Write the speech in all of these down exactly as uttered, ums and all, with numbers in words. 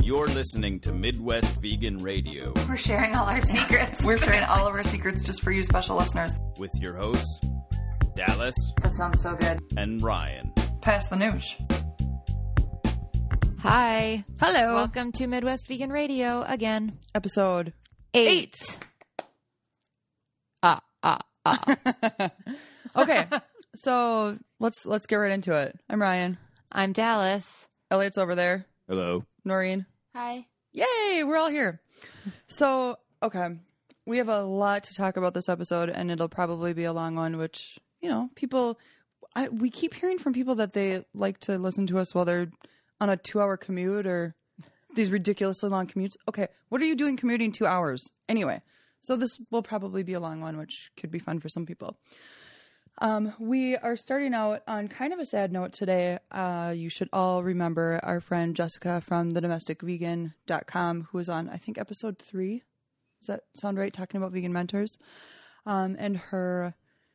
You're listening to Midwest Vegan Radio. We're sharing all our secrets. We're sharing all of our secrets just for you special listeners. With your hosts, Dallas. That sounds so good. And Ryan. Pass the nooch. Hi. Hello. Welcome to Midwest Vegan Radio again. Episode Eight. eight. Ah, ah, ah. Okay. So let's let's get right into it. I'm Ryan. I'm Dallas. Elliot's over there. Hello. Noreen. Hi. Yay, we're all here. So, okay. We have a lot to talk about this episode, and it'll probably be a long one, which, you know, people, I, we keep hearing from people that they like to listen to us while they're on a two-hour commute or these ridiculously long commutes. Okay, what are you doing commuting two hours? Anyway, so this will probably be a long one, which could be fun for some people. Um, we are starting out on kind of a sad note today. Uh, you should all remember our friend Jessica from the domestic vegan dot com, who was on, I think, episode three. Does that sound right? Talking about vegan mentors. Um, and her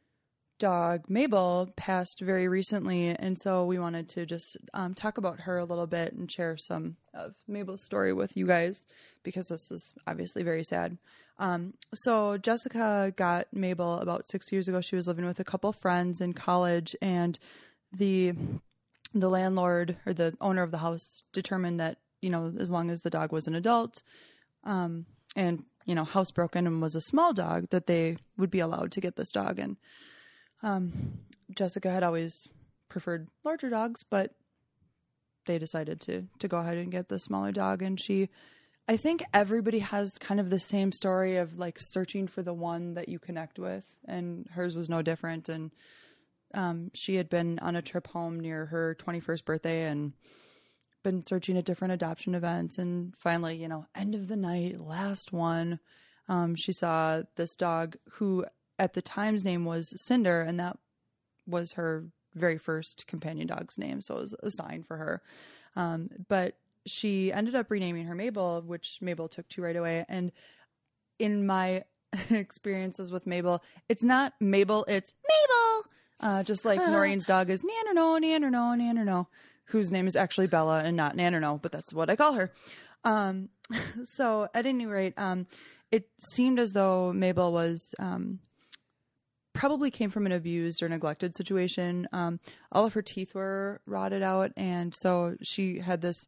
dog, Mabel, passed very recently. And so we wanted to just um, talk about her a little bit and share some of Mabel's story with you guys, because this is obviously very sad. Um, so Jessica got Mabel about six years ago. She was living with a couple friends in college, and the the landlord or the owner of the house determined that, you know, as long as the dog was an adult, um, and, you know, housebroken and was a small dog, that they would be allowed to get this dog. And um, Jessica had always preferred larger dogs, but they decided to to go ahead and get the smaller dog. And she, I think everybody has kind of the same story of like searching for the one that you connect with, and hers was no different. And um, she had been on a trip home near her twenty-first birthday and been searching at different adoption events. And finally, you know, end of the night, last one, um, she saw this dog who at the time's name was Cinder, and that was her very first companion dog's name. So it was a sign for her. Um, but she ended up renaming her Mabel, which Mabel took to right away. And in my experiences with Mabel, it's not Mabel, it's Mabel. Uh, just like Noreen's dog is Nannerno, Nannerno, Nannerno, whose name is actually Bella and not Nannerno, but that's what I call her. Um, so at any rate, um, it seemed as though Mabel was, um, probably came from an abused or neglected situation. Um, all of her teeth were rotted out. And so she had this,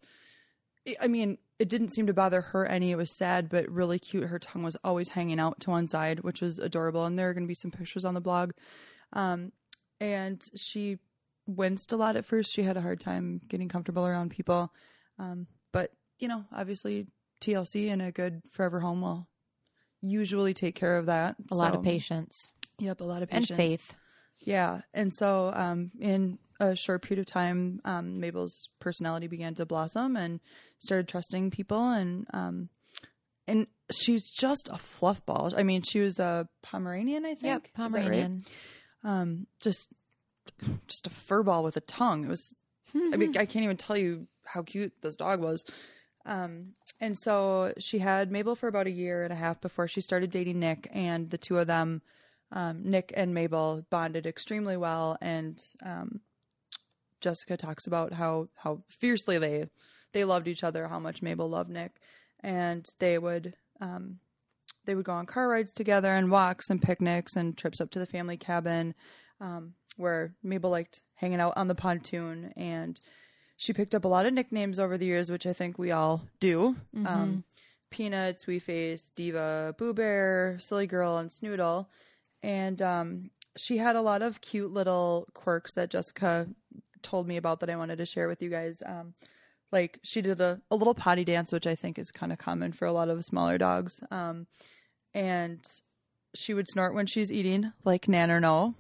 I mean, it didn't seem to bother her any. It was sad, but really cute. Her tongue was always hanging out to one side, which was adorable. And there are going to be some pictures on the blog. Um, and she winced a lot at first. She had a hard time getting comfortable around people. Um, but, you know, obviously T L C and a good forever home will usually take care of that. A so, lot of patience. Yep, a lot of patience. And faith. Yeah. And so um, in a short period of time, um, Mabel's personality began to blossom and started trusting people. And um, and she's just a fluff ball. I mean, she was a Pomeranian, I think. Yep, Pomeranian. Right? Um, just just a fur ball with a tongue. It was, I mean, I can't even tell you how cute this dog was. Um, and so she had Mabel for about a year and a half before she started dating Nick, and the two of them, Um, Nick and Mabel, bonded extremely well, and um, Jessica talks about how, how fiercely they they loved each other, how much Mabel loved Nick, and they would um, they would go on car rides together and walks and picnics and trips up to the family cabin, um, where Mabel liked hanging out on the pontoon, and she picked up a lot of nicknames over the years, which I think we all do. Mm-hmm. Um, Peanut, Sweetface, Diva, Boo Bear, Silly Girl, and Snoodle. And um, she had a lot of cute little quirks that Jessica told me about that I wanted to share with you guys. Um, like she did a, a little potty dance, which I think is kind of common for a lot of smaller dogs. Um, and she would snort when she's eating, like Nannerno.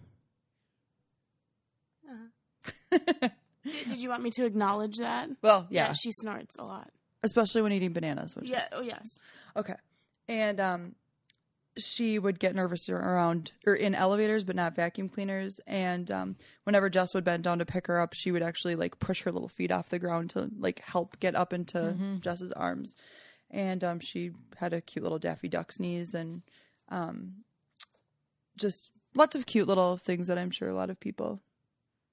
Uh-huh. did, did you want me to acknowledge that? Well, yeah. yeah. She snorts a lot. Especially when eating bananas. Which yeah. is... Oh, yes. Okay. And um, she would get nervous around or in elevators, but not vacuum cleaners. And um, whenever Jess would bend down to pick her up, she would actually like push her little feet off the ground to like help get up into mm-hmm. Jess's arms. And um, she had a cute little Daffy Duck sneeze, and um, just lots of cute little things that I'm sure a lot of people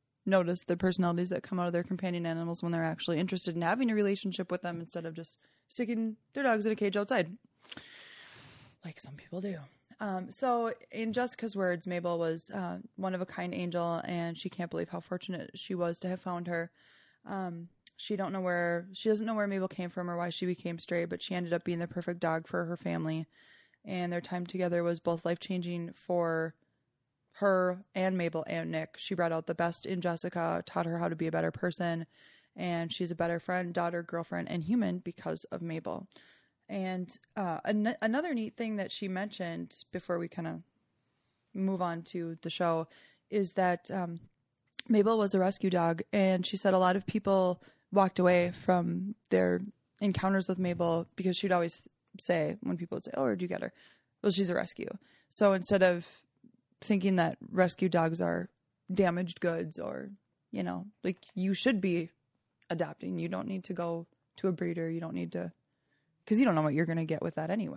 notice, the personalities that come out of their companion animals when they're actually interested in having a relationship with them instead of just sticking their dogs in a cage outside, like some people do. Um, so in Jessica's words, Mabel was uh, one of a kind angel, and she can't believe how fortunate she was to have found her. Um, she don't know where she doesn't know where Mabel came from or why she became stray, but she ended up being the perfect dog for her family, and their time together was both life changing for her and Mabel and Nick. She brought out the best in Jessica, taught her how to be a better person, and she's a better friend, daughter, girlfriend, and human because of Mabel. And uh, an- another neat thing that she mentioned before we kind of move on to the show is that um, Mabel was a rescue dog, and she said a lot of people walked away from their encounters with Mabel because she'd always say, when people would say, oh, where'd you get her? Well, she's a rescue. So instead of thinking that rescue dogs are damaged goods or, you know, like you should be adopting, you don't need to go to a breeder. You don't need to, because you don't know what you're going to get with that anyway.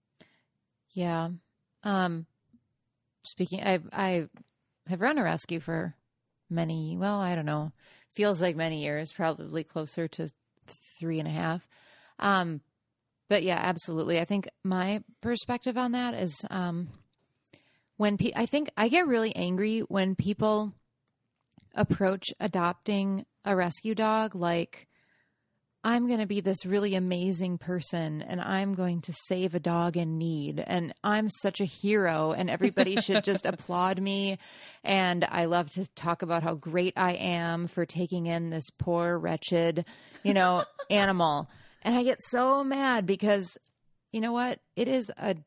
Yeah. Um, speaking, I I have run a rescue for many, well, I don't know, feels like many years, probably closer to three and a half. Um, but yeah, absolutely. I think my perspective on that is um, when pe- I think I get really angry when people approach adopting a rescue dog like, I'm going to be this really amazing person and I'm going to save a dog in need and I'm such a hero and everybody should just applaud me. And I love to talk about how great I am for taking in this poor, wretched, you know, animal. And I get so mad because, you know what? It is a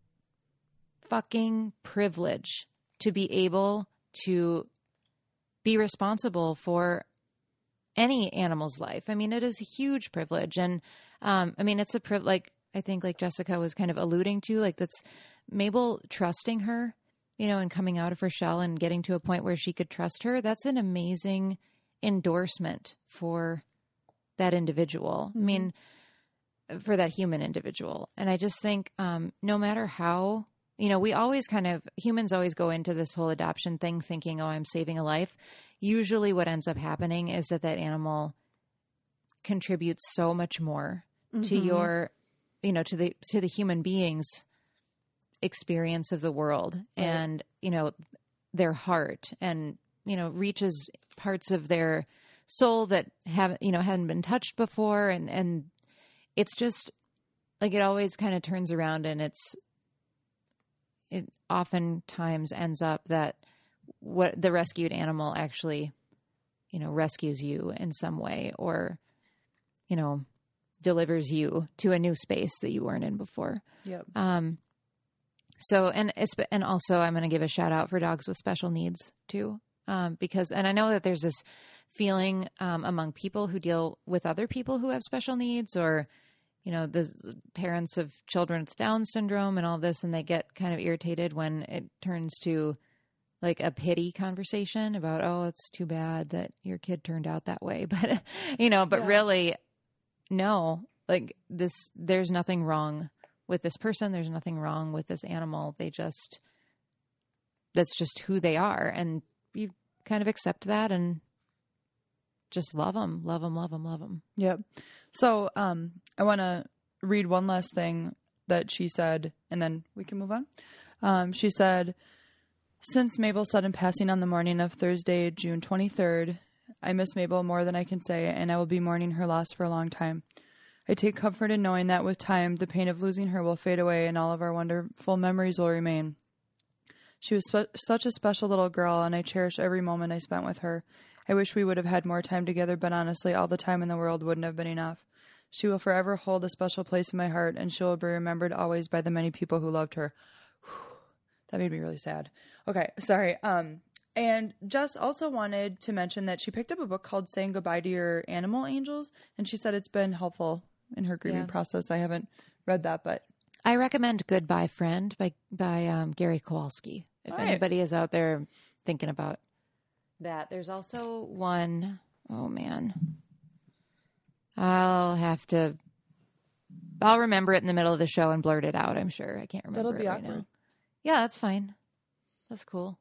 fucking privilege to be able to be responsible for any animal's life. I mean, it is a huge privilege. And, um, I mean, it's a privilege, like, I think like Jessica was kind of alluding to, like that's Mabel trusting her, you know, and coming out of her shell and getting to a point where she could trust her. That's an amazing endorsement for that individual. Mm-hmm. I mean, for that human individual. And I just think, um, no matter how, you know, we always kind of, humans always go into this whole adoption thing thinking, oh, I'm saving a life. Usually what ends up happening is that that animal contributes so much more mm-hmm. to your, you know, to the, to the human being's experience of the world right. and, you know, their heart and, you know, reaches parts of their soul that haven't, you know, hadn't been touched before. And, and it's just like, it always kind of turns around and it's, it oftentimes ends up that what the rescued animal actually, you know, rescues you in some way or, you know, delivers you to a new space that you weren't in before. Yep. Um, so, and it's, and also I'm going to give a shout out for dogs with special needs too. Um, because, and I know that there's this feeling, um, among people who deal with other people who have special needs or, you know, the parents of children with Down syndrome and all this, and they get kind of irritated when it turns to like a pity conversation about, oh, it's too bad that your kid turned out that way. But, you know, but yeah. really, no, like this, there's nothing wrong with this person. There's nothing wrong with this animal. They just, that's just who they are. And you kind of accept that and just love them, love them, love them, love them. Yep. So um, I want to read one last thing that she said, and then we can move on. Um, she said, since Mabel's sudden passing on the morning of Thursday, June twenty-third, I miss Mabel more than I can say, and I will be mourning her loss for a long time. I take comfort in knowing that with time, the pain of losing her will fade away and all of our wonderful memories will remain. She was spe- such a special little girl, and I cherish every moment I spent with her. I wish we would have had more time together, but honestly, all the time in the world wouldn't have been enough. She will forever hold a special place in my heart, and she will be remembered always by the many people who loved her. Whew, that made me really sad. Okay, sorry. Um, and Jess also wanted to mention that she picked up a book called Saying Goodbye to Your Animal Angels, and she said it's been helpful in her grieving yeah. process. I haven't read that, but I recommend Goodbye Friend by by um, Gary Kowalski. If All right. anybody is out there thinking about that. There's also one, oh man, I'll have to, I'll remember it in the middle of the show and blurt it out, I'm sure. I can't remember That'll be it right awkward. now. Yeah, that's fine. That's cool.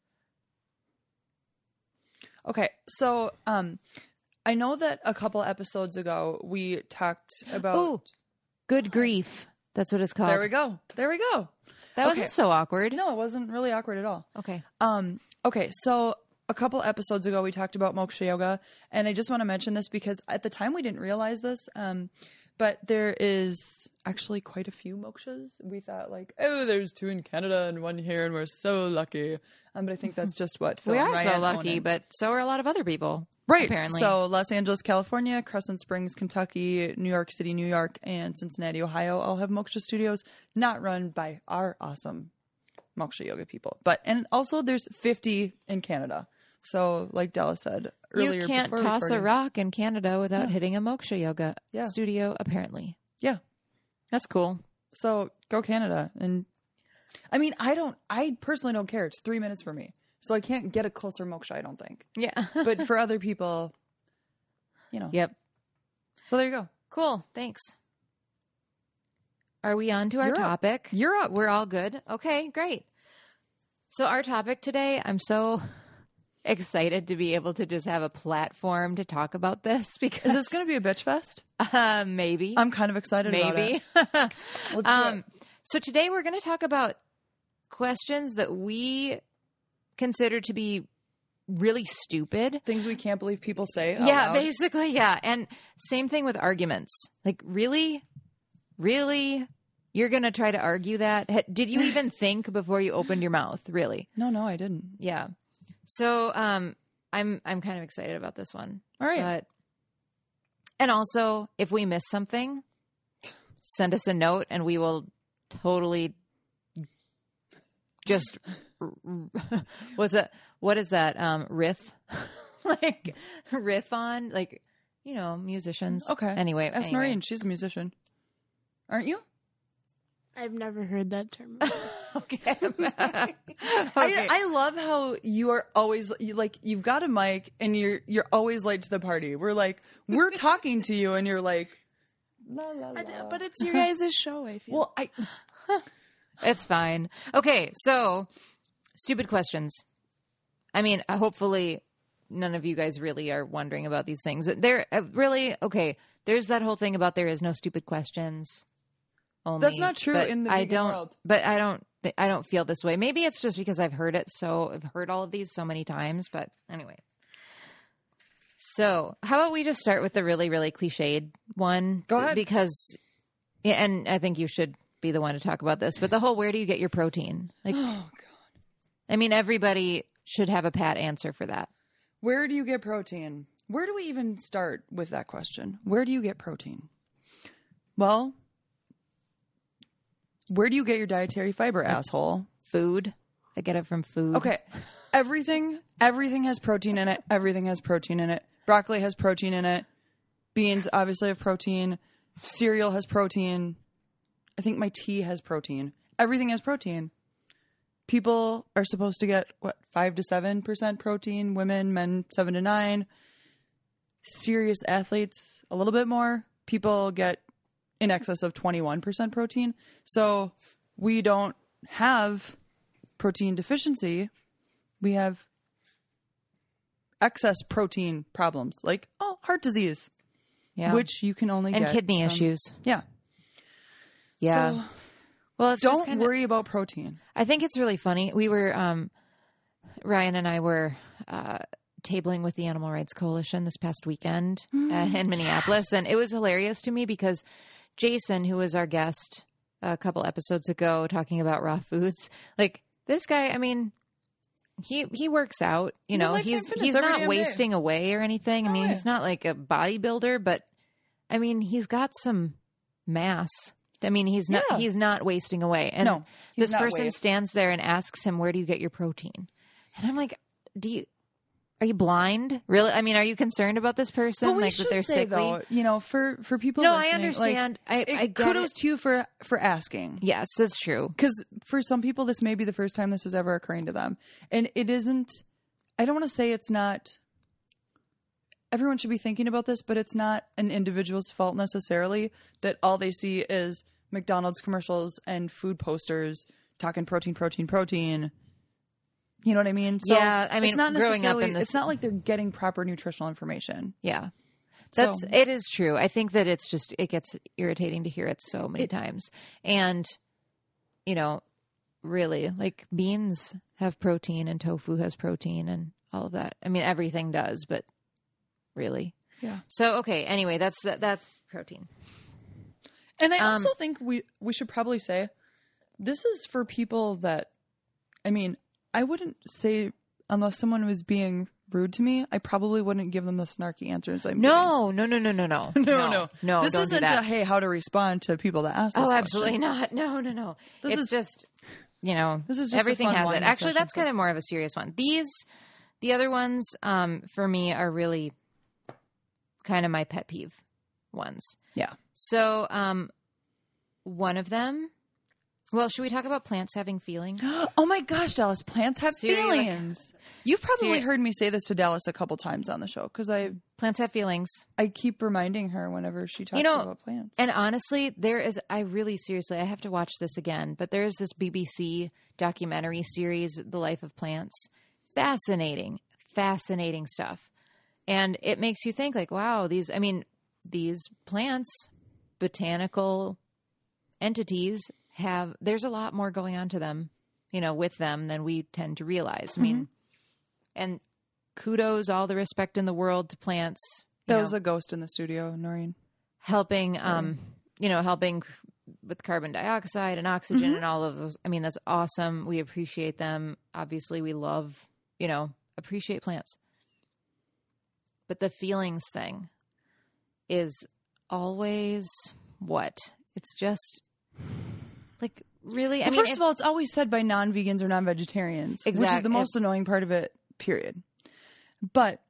Okay, so um, I know that a couple episodes ago we talked about. Ooh, Good grief. That's what it's called. There we go. There we go. That Okay. wasn't so awkward. No, it wasn't really awkward at all. Okay. Um, okay, so a couple episodes ago, we talked about moksha yoga, and I just want to mention this because at the time we didn't realize this, um, but there is actually quite a few mokshas. We thought like, oh, there's two in Canada and one here, and we're so lucky. Um, but I think that's just what Phil We and are Ryan so own lucky, it. but so are a lot of other people. Right. Apparently. So Los Angeles, California, Crescent Springs, Kentucky, New York City, New York, and Cincinnati, Ohio all have moksha studios, not run by our awesome moksha yoga people. But and also there's fifty in Canada. So like Della said earlier, you can't before toss a recording- rock in Canada without Yeah. hitting a moksha yoga Yeah. studio, apparently. Yeah. That's cool. So go Canada. And I mean, I don't, I personally don't care. It's three minutes for me. So I can't get a closer moksha, I don't think. Yeah. But for other people, you know. Yep. So there you go. Cool. Thanks. Are we on to our You're up. topic? You're up. We're all good. Okay, great. So our topic today, I'm so excited to be able to just have a platform to talk about this because Is this going to be a bitch fest? uh, maybe I'm kind of excited about maybe. it. Let's do um, it. so today we're going to talk about questions that we consider to be really stupid. Things we can't believe people say. out Yeah, loud. basically, yeah. And same thing with arguments. Like, really? Really? You're going to try to argue that? Ha- Did you even think before you opened your mouth? Really? No, no, I didn't. Yeah. So, um, I'm I'm kind of excited about this one. All right. But and also, if we miss something, send us a note and we will totally just what's that? What is that? Um, riff, like riff on, like, you know, musicians. Okay. Anyway, Ask anyway. Noreen. She's a musician. Aren't you? I've never heard that term. Okay. okay. I, I love how you are always you, like you've got a mic and you're you're always late to the party. We're like we're talking to you and you're like la la la. I- but it's your guys' show, I feel. Well, I It's fine. Okay, so stupid questions. I mean, uh, hopefully none of you guys really are wondering about these things. There uh, really okay. There's that whole thing about there is no stupid questions. Only, That's not true but in the I vegan don't. world. But I don't. I don't feel this way. Maybe it's just because I've heard it so. I've heard all of these so many times. But anyway. So how about we just start with the really, really cliched one? Go ahead. Because, yeah, and I think you should be the one to talk about this. But the whole, where do you get your protein? Like, oh god. I mean, everybody should have a pat answer for that. Where do you get protein? Where do we even start with that question? Where do you get protein? Well, where do you get your dietary fiber, asshole? Food. I get it from food. Okay. Everything everything has protein in it. Everything has protein in it. Broccoli has protein in it. Beans obviously have protein. Cereal has protein. I think my tea has protein. Everything has protein. People are supposed to get what, five to seven percent protein, women, men seven to nine. Serious athletes a little bit more. People get in excess of twenty-one percent protein. So we don't have protein deficiency. We have excess protein problems like oh heart disease, Yeah. which you can only and get kidney from- issues. Yeah. Yeah. So well, it's just don't kinda, worry about protein. I think it's really funny. We were, um, Ryan and I were uh, tabling with the Animal Rights Coalition this past weekend uh, in Minneapolis. And it was hilarious to me because Jason, who was our guest a couple episodes ago talking about raw foods, like this guy, I mean, he he works out, you He's in know, Lifetime he's Fitness he's every not damn day. wasting away or anything. I No mean, way. he's not like a bodybuilder, but I mean, he's got some mass. I mean, he's not Yeah. he's not wasting away. And No, he's this not person wave. stands there and asks him, "Where do you get your protein?" And I'm like, "Do you are you blind? Really? I mean, are you concerned about this person? But we like should that they're say sickly?" though, you know, for for people. No, I listening, understand. Like, I- it- I get kudos it. to you for for asking. Yes, that's true. Because for some people, this may be the first time this is ever occurring to them, and it isn't. I don't want to say it's not. Everyone should be thinking about this, but it's not an individual's fault necessarily that all they see is McDonald's commercials and food posters talking protein, protein, protein. You know what I mean? So Yeah, I mean, it's not growing up necessarily. in this- It's not like they're getting proper nutritional information. Yeah. That's So- it is true. I think that it's just it gets irritating to hear it so many It- times. And you know, really, like beans have protein and tofu has protein and all of that. I mean, everything does, but really. Yeah. So okay, anyway, that's that, that's protein. And I Um, also think we we should probably say this is for people that, I mean, I wouldn't say unless someone was being rude to me, I probably wouldn't give them the snarky answers I'm No, no, no, no, no, no. giving. No, no, No, This don't do isn't that. a hey, how to respond to people that ask this Oh, question. absolutely not. No, no, no. This it's is- just, you know, This is just a everything fun has it. whining Actually, session that's for- kind of more of a serious one. These, the other ones, um, for me are really kind of my pet peeve ones. Yeah. So, um, one of them, well, should we talk about plants having feelings? Oh my gosh, Dallas, plants have Seriously, like- feelings. You've probably Ser- heard me say this to Dallas a couple times on the show because I Plants have feelings. I keep reminding her whenever she talks You know, about plants. And honestly, there is, I really seriously, I have to watch this again, but there is this B B C documentary series, The Life of Plants. Fascinating, fascinating stuff. And it makes you think, like, wow, these, I mean, these plants, botanical entities have, there's a lot more going on to them, you know, with them than we tend to realize. I mean, and kudos, all the respect in the world to plants. That you was know, a ghost in the studio, Noreen. helping, um, you know, helping with carbon dioxide and oxygen Mm-hmm. and all of those. I mean, that's awesome. We appreciate them. Obviously, we love, you know, appreciate plants. But the feelings thing is always what? It's just like really. I Well, mean, first if- of all, it's always said by non-vegans or non-vegetarians, which is Exact- the most annoying part of it, period. But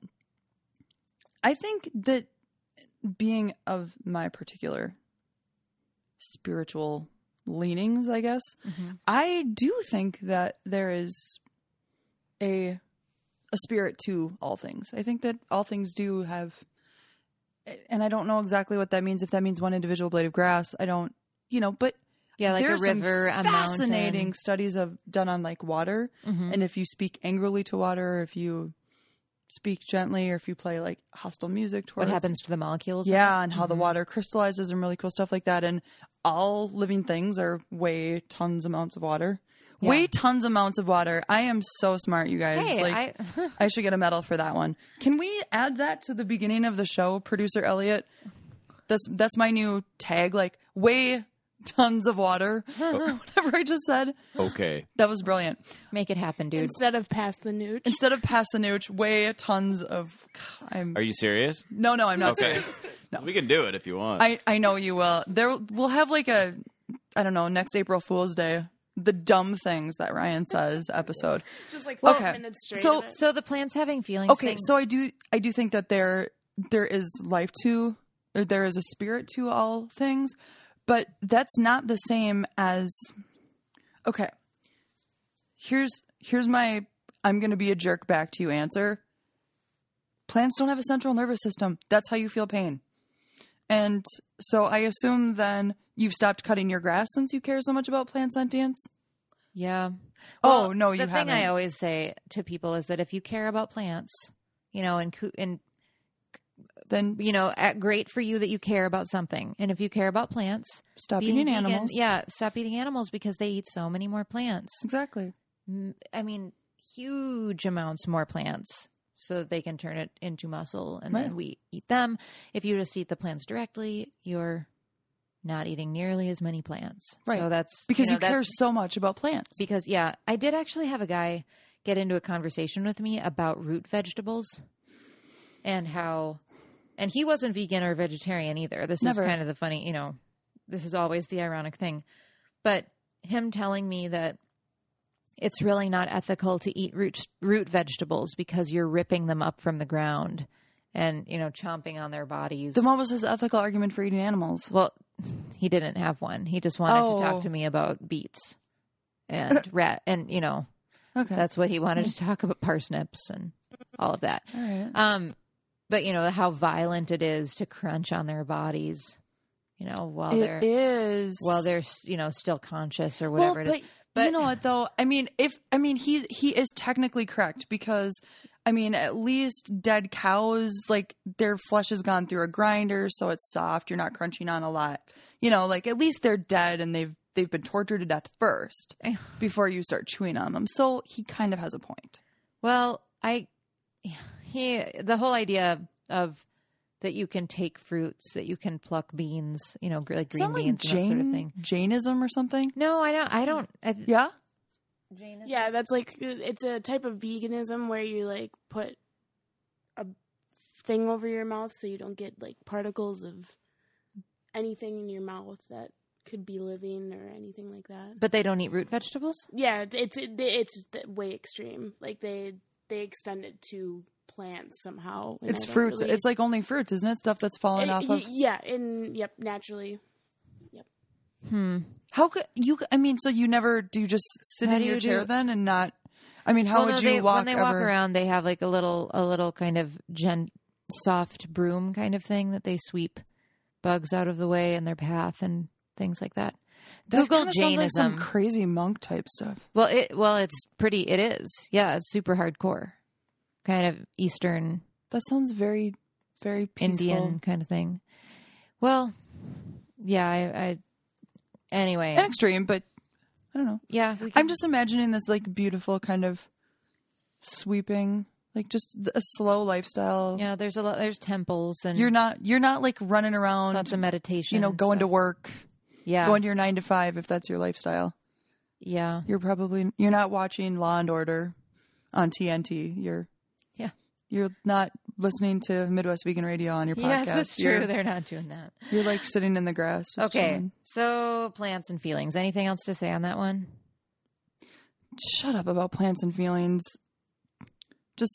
I think that being of my particular spiritual leanings, I guess, Mhm. I do think that there is a a spirit to all things. I think that all things do have, and I don't know exactly what that means. If that means one individual blade of grass, I don't, you know, but yeah, like a there's river, some a fascinating mountain. studies of done on like water, Mhm. and if you speak angrily to water, if you speak gently, or if you play like hostile music What towards, happens to the molecules? in yeah, it? and how the water crystallizes and really cool stuff like that. And all living things are way tons amounts of water, Yeah. way tons amounts of water. I am so smart, you guys. Hey, like I, I should get a medal for that one. Can we add that to the beginning of the show, producer Elliot? That's that's my new tag. Like way tons of water. Whatever I just said. Okay. That was brilliant. make it happen, dude. Instead of pass the nooch. Instead of pass the nooch, way tons of. I'm Are you serious? no, no, I'm not Okay. serious. We can do it if you want. I I know you will. There we'll have like a I don't know next April Fool's Day. The dumb things that Ryan says episode. Just like Well, five okay. minutes straight. So- of it. So the plants having feelings. Okay, thing- so I do I do think that there there is life to or there is a spirit to all things, but that's not the same as okay. Here's here's my I'm going to be a jerk back to you answer. Plants don't have a central nervous system. That's how you feel pain. And so I assume then you've stopped cutting your grass since you care so much about plant sentience. Yeah. Oh, Well, no, you The thing I haven't. always say to people is that if you care about plants, you know, and coo- and Then you know, at, great for you that you care about something. And if you care about plants, stop being eating vegan- animals. Yeah, stop eating animals because they eat so many more plants. Exactly. M- I mean, huge amounts more plants so that they can turn it into muscle and Right. then we eat them. If you just eat the plants directly, you're not eating nearly as many plants. Right. So that's Because you, know, care that's- so much about plants. Because yeah, I did actually have a guy get into a conversation with me about root vegetables and how, and he wasn't vegan or vegetarian either. This Never. is kind of the funny, you know, this is always the ironic thing. But him telling me that it's really not ethical to eat root root vegetables because you're ripping them up from the ground and, you know, chomping on their bodies. Then what was his ethical argument for eating animals? Well, he didn't have one. He just wanted to Oh. talk to me about beets and rat, and you know, Okay. that's what he wanted to talk about, parsnips and all of that. all right. Um, but you know how violent it is to crunch on their bodies, you know, while they're It is. while they're you know still conscious or well, whatever it is. But you know what though? I mean, if I mean he's he is technically correct because I mean at least dead cows, like their flesh has gone through a grinder, so it's soft. You're not crunching on a lot. You know, like at least they're dead and they've they've been tortured to death first before you start chewing on them. So he kind of has a point. Well, I he the whole idea of that you can take fruits, that you can pluck beans, you know, gr- like green like beans and that sort of thing. Jainism or something? No, I don't. I don't. I, Yeah. Jainism? Yeah, that's like it's a type of veganism where you like put a thing over your mouth so you don't get like particles of anything in your mouth that could be living or anything like that. But they don't eat root vegetables? Yeah, it's it, it's way extreme. Like they they extend it to plants somehow. and It's I don't fruits. really- It's like only fruits, isn't it? Stuff that's fallen Uh, off y- of. yeah, and yep, naturally. Hmm. How could you? I mean, so you never do you just sit How in do your you chair do- then and not? I mean, how Well, would no, you they, walk? when they walk ever? around? They have like a little, a little kind of gen, soft broom kind of thing that they sweep bugs out of the way in their path and things like that. That Google kinda sounds like some Jainism. crazy monk type stuff. Well, it well, it's pretty. It is. Yeah, it's super hardcore, kind of Eastern That sounds very, very peaceful. Indian kind of thing. Well, yeah. I, I anyway. and extreme, but I don't know. yeah, we can, I'm just imagining this like beautiful kind of sweeping, like just a slow lifestyle. yeah. There's a lot. There's temples and You're not you're not like running around, lots of meditation. you know, and going to stuff. work, Yeah, going to your nine to five if that's your lifestyle. yeah. You're probably you're not watching Law and Order on T N T. You're Yeah. You're not listening to Midwest Vegan Radio on your podcast. Yes, it's true. You're, They're not doing that. you're like sitting in the grass. just Okay, chilling. so plants and feelings. Anything else to say on that one? Shut up about plants and feelings. Just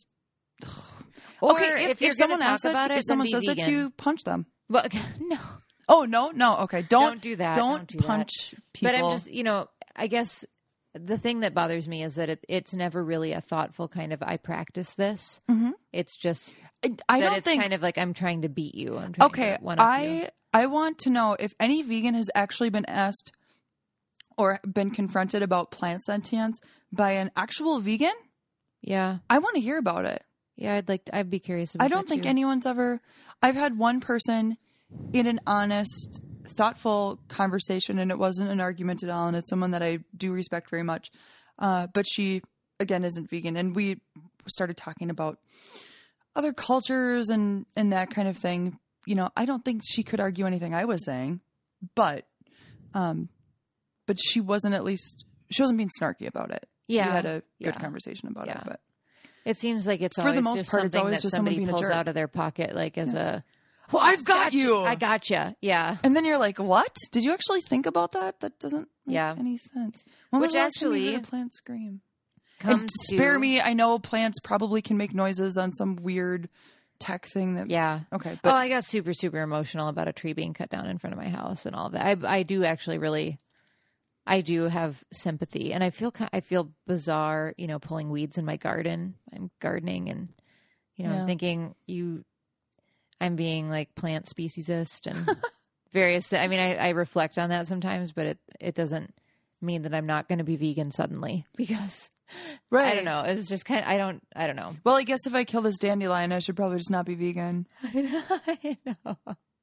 Or okay. If, if you're if someone gonna talk asks that, about to- it, if someone then says be that to you, vegan. punch them. Well, no, Oh no, no. Okay, don't don't do that. Don't, Don't do that. punch people. but I'm just, you know, I guess the thing that bothers me is that it, it's never really a thoughtful kind of. I practice this. Mhm. It's just I, I that don't it's think. kind of like I'm trying to beat you. I'm trying Okay, to one up I you. I want to know if any vegan has actually been asked or been confronted about plant sentience by an actual vegan. Yeah, I want to hear about it. yeah. I'd like. To, I'd be curious about. I don't that think too. anyone's ever. I've had one person in an honest, thoughtful conversation, and it wasn't an argument at all. And it's someone that I do respect very much. Uh, but she, again, isn't vegan, and we started talking about other cultures and and that kind of thing. You know, I don't think she could argue anything I was saying, but, um, but she wasn't at least she wasn't being snarky about it. Yeah, we had a good yeah. conversation about Yeah. it, but. It seems like it's For the always most just part, it's something always that just someone somebody being a pulls jerk. out of their pocket, like as a. Well, I've got Gotcha. you. I gotcha. Yeah. And then you're like, "What? Did you actually think about that? That doesn't make Yeah. any sense." When Which was the last time you actually heard a plant scream? Comes And to, spare me. I know plants probably can make noises on some weird tech thing that. Yeah. Okay, But, but oh, I got super, super emotional about a tree being cut down in front of my house and all of that. I, I do actually really, I do have sympathy, and I feel, ki- I feel bizarre, you know, pulling weeds in my garden. I'm gardening, and you know, Yeah. I'm thinking you, I'm being like plant speciesist and various. I mean, I, I reflect on that sometimes, but it, it doesn't mean that I'm not going to be vegan suddenly because. right. I don't know. It's just kind of, I don't, I don't know. Well, I guess if I kill this dandelion, I should probably just not be vegan, I know.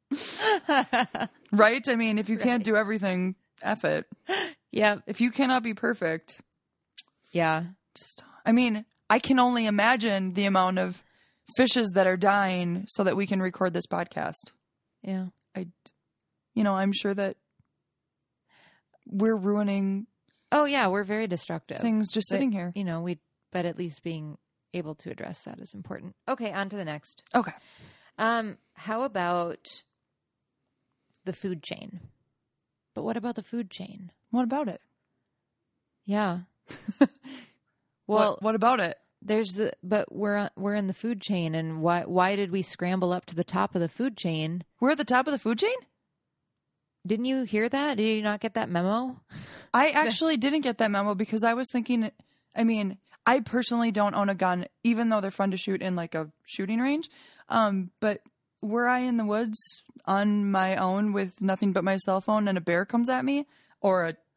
right? I mean, if you can't do everything, F it. Yeah. If you cannot be perfect, Yeah. just. I mean, I can only imagine the amount of fishes that are dying so that we can record this podcast. Yeah. I, you know, I'm sure that we're ruining Oh yeah, we're very destructive. things just But, sitting here. You know, we but at least being able to address that is important. Okay, on to the next. Okay. Um, how about the food chain? But what about the food chain? What about it? Yeah. Well, what, what about it? there's the, but we're we're in the food chain, and why why did we scramble up to the top of the food chain? We're at the top of the food chain? Didn't you hear that? Did you not get that memo? I actually didn't get that memo because I was thinking, I mean, I personally don't own a gun, even though they're fun to shoot in like a shooting range. Um, but were I in the woods on my own with nothing but my cell phone and a bear comes at me, or a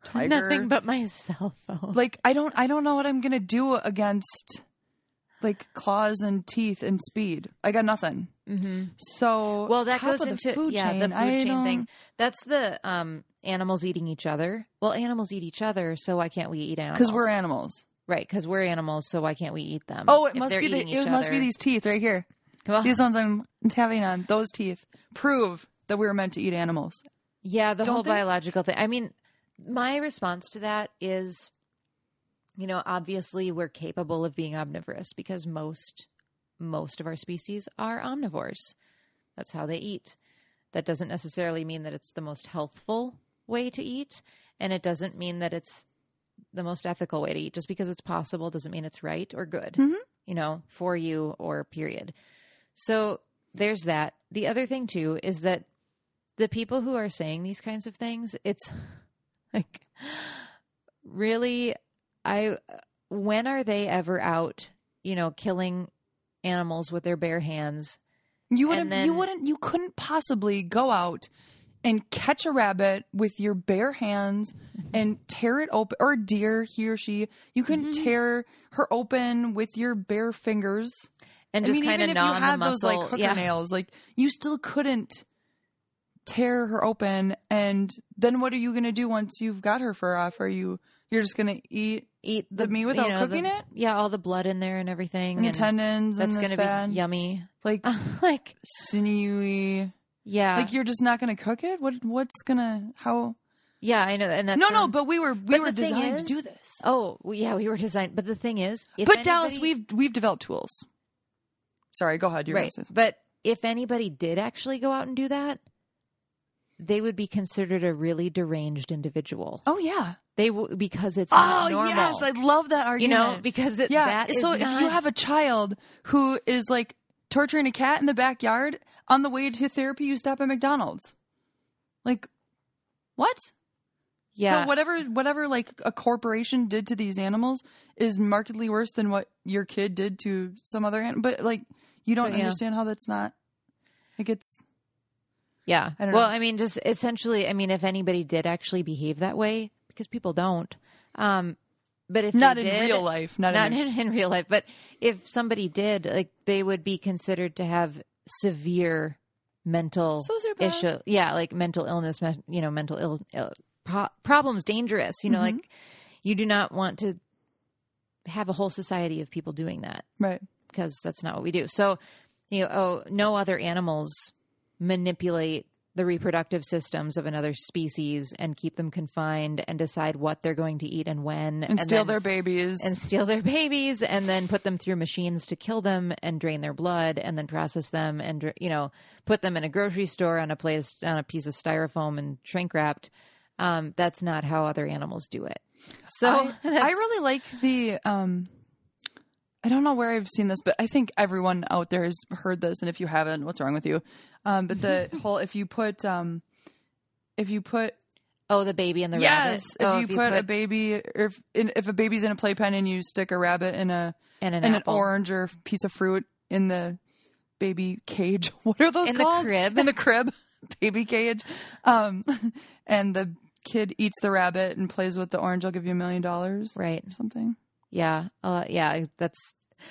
tiger. Nothing but my cell phone. Like, I don't, I don't know what I'm going to do against like claws and teeth and speed. I got nothing. Mm-hmm. So, well, that top goes of the into food yeah chain, the food I chain don't- thing. That's the um, animals eating each other. Well, animals eat each other, so why can't we eat animals? Because we're animals. right. Because we're animals, so why can't we eat them? Oh, it if must they're be the, eating it each must be other? these teeth right here. Well, These ones I'm tapping on. Those teeth prove that we were meant to eat animals. yeah, the Don't whole they? biological thing. I mean, my response to that is, you know, obviously we're capable of being omnivorous because most most of our species are omnivores. That's how they eat. That doesn't necessarily mean that it's the most healthful way to eat, and it doesn't mean that it's the most ethical way to eat. Just because it's possible doesn't mean it's right or good, Mhm. you know, for you or period. So there's that. The other thing too is that the people who are saying these kinds of things, it's like, really, I, when are they ever out, you know, killing animals with their bare hands? You wouldn't. And then- you wouldn't. You couldn't possibly go out and catch a rabbit with your bare hands and tear it open, or a deer, he or she. You couldn't Mm-hmm. tear her open with your bare fingers. And I just mean, kind even of if you gnaw on had the muscle. those like hooker yeah. nails, like you still couldn't tear her open. And then what are you going to do once you've got her fur off? Are you you're just going to eat Eat the meat without you know, cooking the- it? Yeah, all the blood in there and everything. and the and tendons That's and the going to fat, be yummy. like like, sinewy? yeah. Like you're just not going to cook it? What what's going to how? yeah, I know. And that's No, no, um, but we were we but were the thing designed is- to do this. Oh, well, yeah, we were designed. But the thing is, if But Dallas, anybody- we've we've developed tools. Sorry, go ahead. You're right. gonna say something. But if anybody did actually go out and do that, they would be considered a really deranged individual. Oh yeah. They w- because it's Oh not normal. yes, I love that you argument. know, because it, yeah. that is so if not, you have a child who is like torturing a cat in the backyard, on the way to therapy, you stop at McDonald's. Like, what? yeah, So whatever whatever like a corporation did to these animals is markedly worse than what your kid did to some other animal. But like, you don't But, yeah. understand how that's not. Like it's. yeah. I don't well, know. I mean, just essentially, I mean, if anybody did actually behave that way, because people don't. Um, but if Not they in did, real life. Not, not in, in, in real life, but if somebody did, like, they would be considered to have severe mental Sociopath. issue. Yeah, like mental illness, me- you know, mental ill, Ill, pro- problems, dangerous. You know, Mhm. like you do not want to have a whole society of people doing that right. because that's not what we do. So, you know, oh, no other animals manipulate the reproductive systems of another species and keep them confined and decide what they're going to eat and when And, steal then- their babies. and steal their babies and then put them through machines to kill them and drain their blood and then process them and dr- you know put them in a grocery store on a place on a piece of styrofoam and shrink wrapped. Um, that's not how other animals do it. So I, that's- I really like the. Um, I don't know where I've seen this, but I think everyone out there has heard this. And if you haven't, what's wrong with you? Um, but the whole if you put um, if you put oh the baby and the yes, rabbit. if Oh, you put, a baby, or if in, if a baby's in a playpen and you stick a rabbit in a and an in apple. an orange or piece of fruit in the baby cage, what are those In the called? crib. In the crib, baby cage. Um, and the kid eats the rabbit and plays with the orange. I'll give you a million dollars, Right. or something. Yeah. Uh, yeah. That's.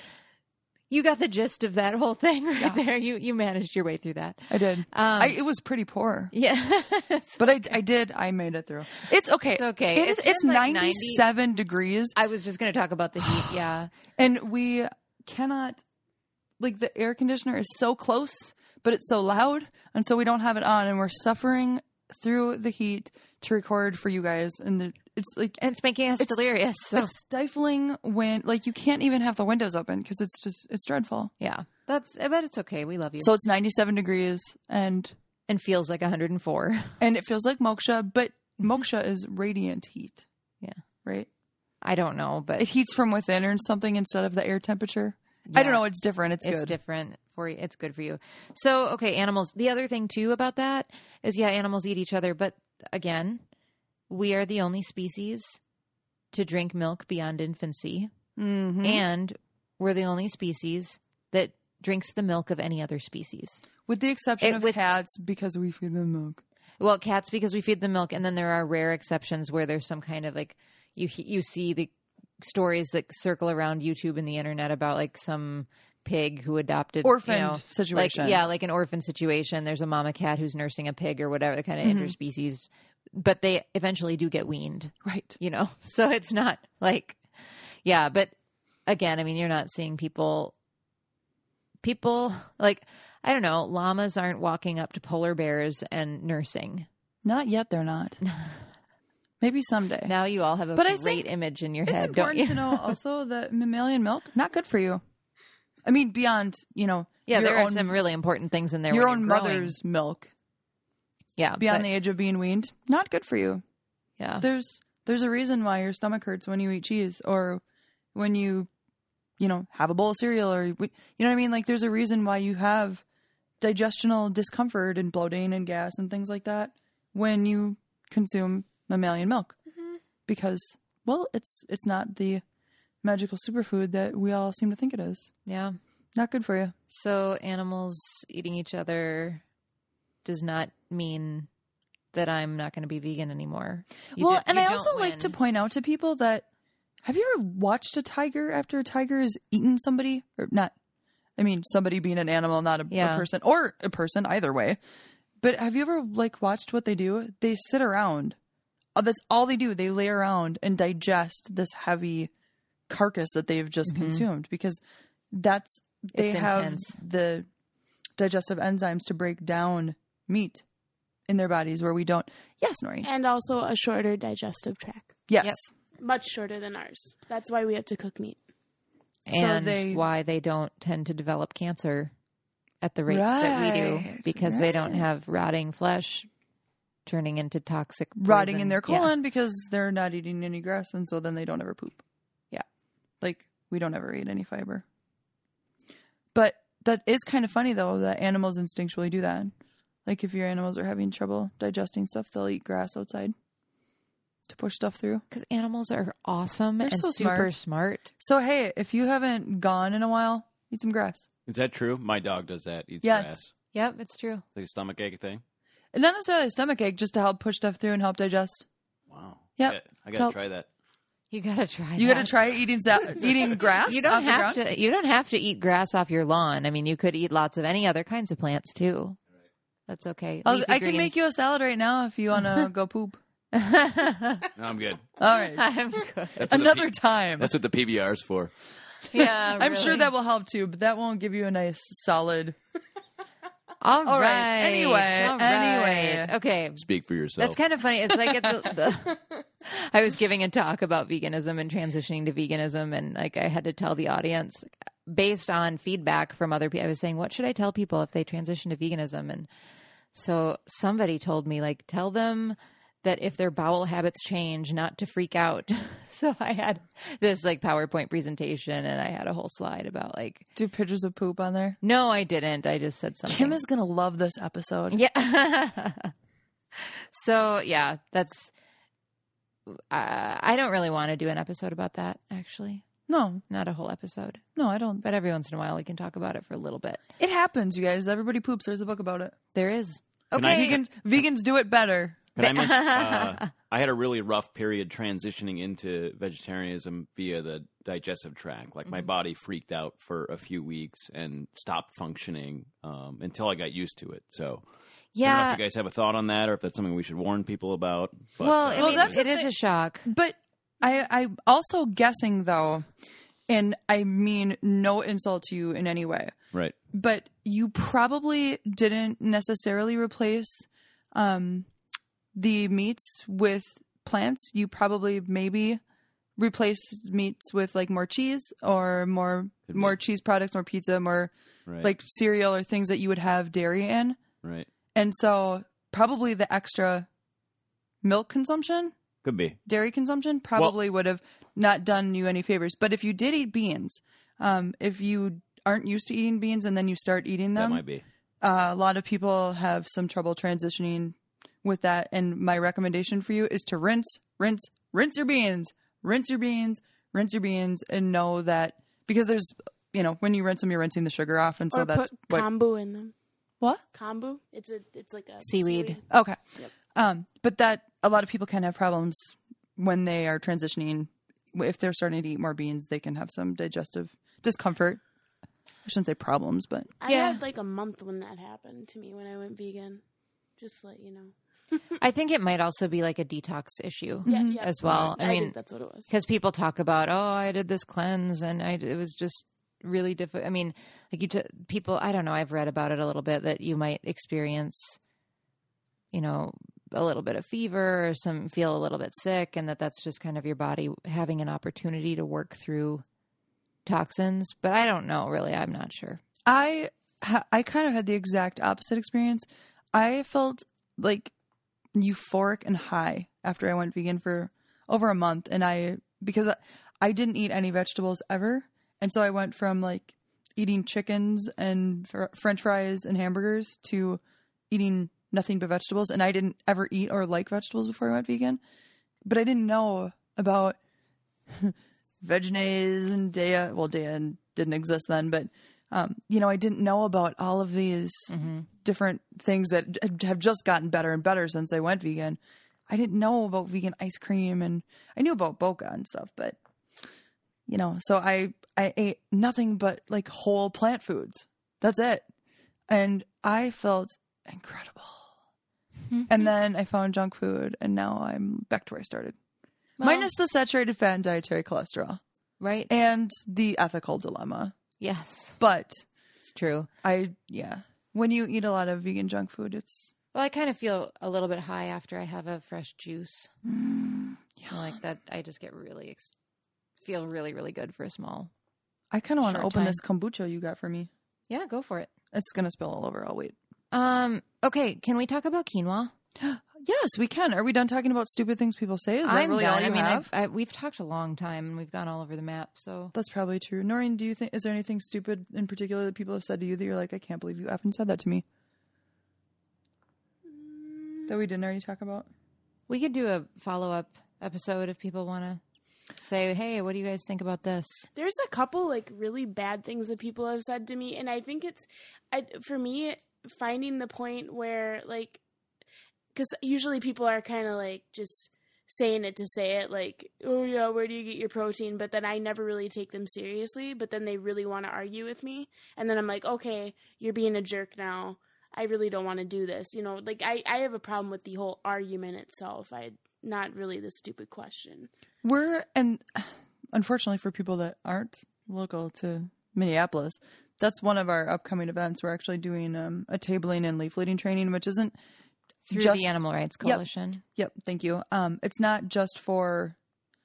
You got the gist of that whole thing right Yeah. there. You you managed your way through that. I did. Um, I, it was pretty poor, Yeah. but I, I did. I made it through. It's okay. It's okay. It is, It's it's been like ninety-seven degrees, I was just going to talk about the heat. Yeah. and we cannot. Like the air conditioner is so close, but it's so loud, and so we don't have it on, and we're suffering through the heat to record for you guys. And the, it's like And it's making us It's- delirious. So it's stifling when like you can't even have the windows open because it's just it's dreadful. yeah, that's. I bet it's okay. We love you. So it's ninety-seven degrees, and and feels like one hundred four. and it feels like moksha, but moksha is radiant heat. Yeah. Right. I don't know, but It heats from within or something instead of the air temperature. I don't yeah, know. It's different. It's, It's good. different for you. It's good for you. So okay, animals. The other thing too about that is yeah, animals eat each other, but again, we are the only species to drink milk beyond infancy. Mm-hmm. And we're the only species that drinks the milk of any other species. With the exception It- of with- cats, because we feed them milk. Well, cats because we feed them milk, and then there are rare exceptions where there's some kind of like you you see the stories that circle around YouTube and the internet about like some pig who adopted orphaned you know, situations. Like, yeah, like an orphan situation. There's a mama cat who's nursing a pig or whatever, the kind of mm-hmm. interspecies. But they eventually do get weaned, right? You know, so it's not like, yeah. But again, I mean, you're not seeing people. People like I don't know. Llamas aren't walking up to polar bears and nursing. Not yet. They're not. Maybe someday. Now you all have a but great image in your it's head. It's don't you? important to know also that mammalian milk not good for you. I mean, beyond, you know, yeah, your there are own, some really important things in there. Your when own you're growing. mother's milk. Yeah. Beyond but, the age of being weaned, not good for you. Yeah. There's there's a reason why your stomach hurts when you eat cheese or when you, you know, have a bowl of cereal or, you know what I mean? Like there's a reason why you have digestional discomfort and bloating and gas and things like that when you consume mammalian milk. Mm-hmm. Because, well, it's it's not the magical superfood that we all seem to think it is. Yeah. Not good for you. So animals eating each other does not mean that I'm not going to be vegan anymore. You well, do, and I also win. like to point out to people that have you ever watched a tiger after a tiger has eaten somebody? Or not, I mean, somebody being an animal, not a, yeah. a person. Or a person, either way. But have you ever, like, watched what they do? They sit around. Oh, that's all they do. They lay around and digest this heavy carcass that they've just mm-hmm. consumed. Because that's, they it's have intense. the digestive enzymes to break down meat in their bodies where we don't. Yes, Noreen. And also a shorter digestive tract. Yes. Yep. Much shorter than ours. That's why we have to cook meat. And so they, why they don't tend to develop cancer at the rates right, that we do. Because right. they don't have rotting flesh turning into toxic poison. Rotting in their colon yeah. because they're not eating any grass, and so then they don't ever poop. Yeah. Like, we don't ever eat any fiber. But that is kind of funny, though, that animals instinctually do that. Like, if your animals are having trouble digesting stuff, they'll eat grass outside to push stuff through. Because animals are awesome They're and so super smart. smart. So, hey, if you haven't gone in a while, eat some grass. Is that true? My dog does that. Eats yes. grass. Yep, it's true. Like a stomach ache thing? And not necessarily a stomach ache, just to help push stuff through and help digest. Wow. Yep. Yeah, I got to try that. You gotta try. You that. gotta try eating sa- eating grass. You don't off have the ground? to. You don't have to eat grass off your lawn. I mean, you could eat lots of any other kinds of plants too. That's okay. I'll, Leafy I can greens. make you a salad right now if you want to go poop. No, I'm good. All right. I'm good. That's what Another the P- time. That's what the P B R is for. Yeah, I'm really. sure that will help too, but that won't give you a nice solid. All, All right. right. Anyway. All right. Anyway. Okay. Speak for yourself. That's kind of funny. It's like at the, the I was giving a talk about veganism and transitioning to veganism, and like I had to tell the audience based on feedback from other people. I was saying, what should I tell people if they transition to veganism? And so somebody told me, like, tell them that if their bowel habits change, not to freak out. So I had this like PowerPoint presentation, and I had a whole slide about like. Do you have pictures of poop on there? No, I didn't. I just said something. Kim is gonna love this episode. Yeah. So yeah, that's. Uh, I don't really want to do an episode about that. Actually, No, not a whole episode, no, I don't. but every once in a while we can talk about it for a little bit. It happens, you guys. Everybody poops. There's a book about it. There is. Can I- Okay, vegans vegans do it better. Can I mention, uh, I had a really rough period transitioning into vegetarianism via the digestive tract. Like my Mm-hmm. body freaked out for a few weeks and stopped functioning um, until I got used to it. So I don't know Yeah. if you guys have a thought on that or if that's something we should warn people about. But, Well, uh, I Well, mean, that's it the is thing. a shock. But I I'm also guessing though, and I mean no insult to you in any way, right. but you probably didn't necessarily replace um, the meats with plants. You probably maybe replaced meats with like more cheese or more Could be. more cheese products, more pizza, more Right. like cereal or things that you would have dairy in. Right. And so probably the extra milk consumption, Could be. dairy consumption probably would have not done you any favors. But if you did eat beans, um, if you aren't used to eating beans and then you start eating That them, might be. uh, a lot of people have some trouble transitioning with that. And my recommendation for you is to rinse, rinse, rinse your beans, rinse your beans, rinse your beans, and know that because there's, you know, when you rinse them, you're rinsing the sugar off. And so or that's put what kombu in them. What? Kombu. It's a it's like a Seaweed. Okay. Yep. Um, but that a lot of people can have problems when they are transitioning. If they're starting to eat more beans, they can have some digestive discomfort. I shouldn't say problems, but I Yeah. had like a month when that happened to me when I went vegan. Just to let you know. I think it might also be like a detox issue Yeah, yeah. as well. I, I mean, think that's what it was. because people talk about, oh, I did this cleanse and I it was just really difficult. I mean, like you, t- people, I don't know. I've read about it a little bit that you might experience, you know, a little bit of fever or some feel a little bit sick, and that that's just kind of your body having an opportunity to work through toxins. But I don't know, really. I'm not sure. I ha- I kind of had the exact opposite experience. I felt like euphoric and high after I went vegan for over a month, and I because I, I didn't eat any vegetables ever, and so I went from like eating chickens and fr- French fries and hamburgers to eating nothing but vegetables, and I didn't ever eat or like vegetables before I went vegan, but I didn't know about Vegenaise and Dea. Well, Dea didn't exist then, but um, you know, I didn't know about all of these Mm-hmm. different things that have just gotten better and better since I went vegan. I didn't know about vegan ice cream, and I knew about Boca and stuff, but you know, so I I ate nothing but like whole plant foods. That's it, and I felt incredible. And then I found junk food, and now I'm back to where I started. Well, Minus the saturated fat and dietary cholesterol right? and the ethical dilemma. Yes, But it's true. I, yeah, when you eat a lot of vegan junk food, it's Well, I kind of feel a little bit high after I have a fresh juice. mm, yeah. Like that, I just get really ex- feel really, really good for a small. I kind of want to Short open time. this kombucha you got for me. Yeah, go for it. It's gonna spill all over. I'll wait. Um. Okay. Can we talk about quinoa? Yes, we can. Are we done talking about stupid things people say? Is that I'm really done. all you I mean, have? I've, I, we've talked a long time and we've gone all over the map. So That's probably true. Noreen, do you think is there anything stupid in particular that people have said to you that you're like, I can't believe you haven't said that to me? That we didn't already talk about? we could do a follow up episode if people want to say, "Hey, what do you guys think about this?" There's a couple like really bad things that people have said to me, and I think it's, I, for me, finding the point where like, because usually people are kind of like just saying it to say it, like, oh yeah, where do you get your protein? But then I never really take them seriously. But then they really want to argue with me, and then I'm like, okay, you're being a jerk now. I really don't want to do this. You know, like I, I have a problem with the whole argument itself. I not really the stupid question. We're, and unfortunately for people that aren't local to Minneapolis, that's one of our upcoming events. We're actually doing um, a tabling and leaf leading training, which isn't Through just, the Animal Rights Yep. Coalition. Yep, thank you. Um, it's not just for,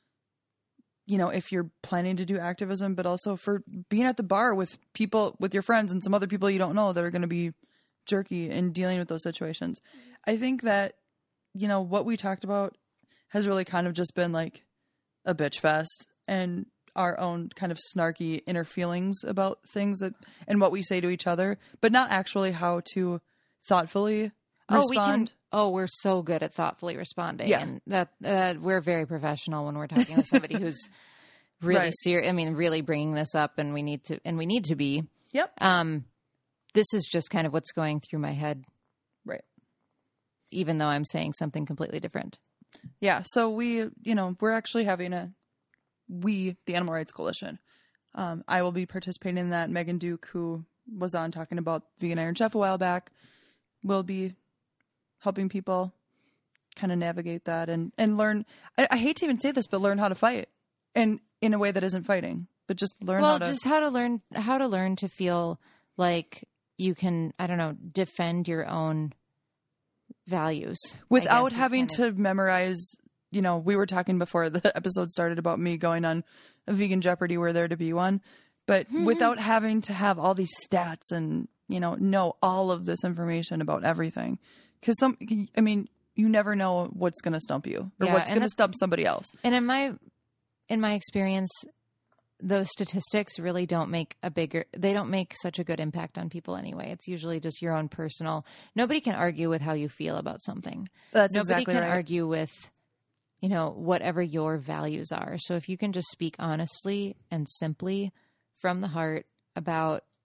you know, if you're planning to do activism, but also for being at the bar with people, with your friends and some other people you don't know that are going to be jerky and dealing with those situations. I think that, you know, what we talked about has really kind of just been like a bitch fest and our own kind of snarky inner feelings about things that and what we say to each other, but not actually how to thoughtfully Oh, we can. respond. Oh, we're so good at thoughtfully responding, Yeah. and that uh, we're very professional when we're talking with somebody who's really Right. serious. I mean, really bringing this up, and we need to, and we need to be. Yep. Um, this is just kind of what's going through my head, Right. even though I'm saying something completely different. Yeah. So we, you know, we're actually having a, we, the Animal Rights Coalition. Um, I will be participating in that. Megan Duke, who was on talking about Vegan Iron Chef a while back, will be helping people kind of navigate that and, and learn. I, I hate to even say this, but learn how to fight and in a way that isn't fighting, but just learn well, how to. just how to learn how to learn to feel like you can, I don't know, defend your own values I without guess, is having kind of- to memorize. You know, we were talking before the episode started about me going on a vegan Jeopardy, We're There to Be One, but without having to have all these stats and, you know, know all of this information about everything. Because some, I mean, you never know what's going to stump you or Yeah, what's and going to that's- stump somebody else. And in my in my experience, those statistics really don't make a bigger they don't make such a good impact on people anyway. It's usually just your own personal. Nobody can argue with how you feel about something. That's Nobody exactly can right. argue with, you know, whatever your values are. So if you can just speak honestly and simply from the heart about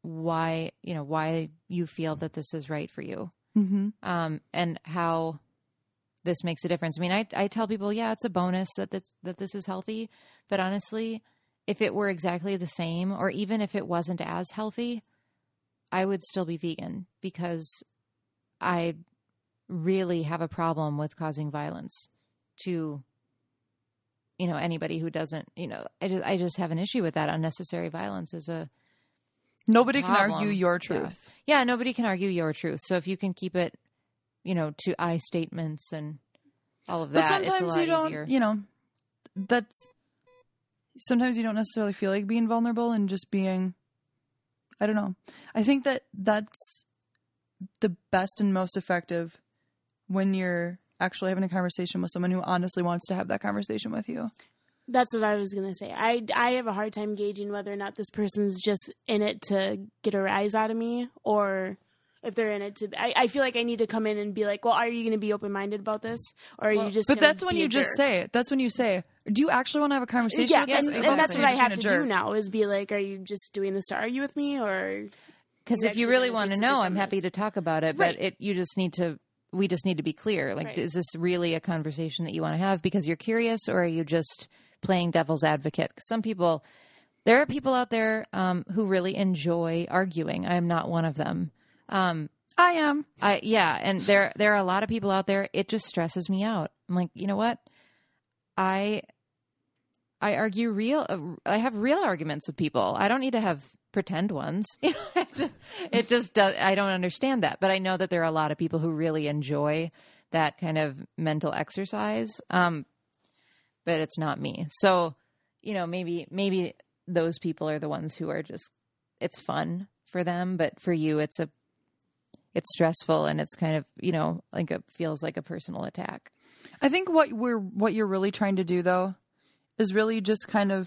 why, you know, why you feel that this is right for you. Mm-hmm. Um, and how this makes a difference. I mean, I, I tell people, yeah, it's a bonus that this, that this is healthy, but honestly, if it were exactly the same, or even if it wasn't as healthy, I would still be vegan, because I really have a problem with causing violence to, you know, anybody who doesn't, you know, I just, I just have an issue with that. Unnecessary violence is a Nobody can problem. argue your truth. Yeah. yeah, nobody can argue your truth. So if you can keep it, you know, to I statements and all of that, But sometimes it's a lot you don't, easier. you know, that's, sometimes you don't necessarily feel like being vulnerable and just being, I don't know. I think that that's the best and most effective when you're actually having a conversation with someone who honestly wants to have that conversation with you. That's what I was going to say. I, I have a hard time gauging whether or not this person's just in it to get a rise out of me, or if they're in it to... I, I feel like I need to come in and be like, well, are you going to be open-minded about this? Or are Well, you just But gonna that's when be you a just jerk? say it. That's when you say, do you actually want to have a conversation Yeah, with and, this? and Or that's are what you I just have being to a do jerk? now, is be like, are you just doing this to argue with me, or... Because you're if you actually really gonna want to take know, something I'm from happy this? to talk about it. Right. But it, you just need to, we just need to be clear. Like, Right. is this really a conversation that you want to have because you're curious, or are you just playing devil's advocate? 'Cause some people, there are people out there um, who really enjoy arguing. I am not one of them. Um, I am. I yeah, and there there are a lot of people out there. It just stresses me out. I'm like, you know what? I I argue real. Uh, I have real arguments with people. I don't need to have pretend ones. it just, it just does. I don't understand that, but I know that there are a lot of people who really enjoy that kind of mental exercise. Um, but it's not me. So, you know, maybe maybe those people are the ones who are just. It's fun for them, but for you, it's a. It's stressful, and it's kind of, you know, like it feels like a personal attack. I think what we're what you're really trying to do, though, is really just kind of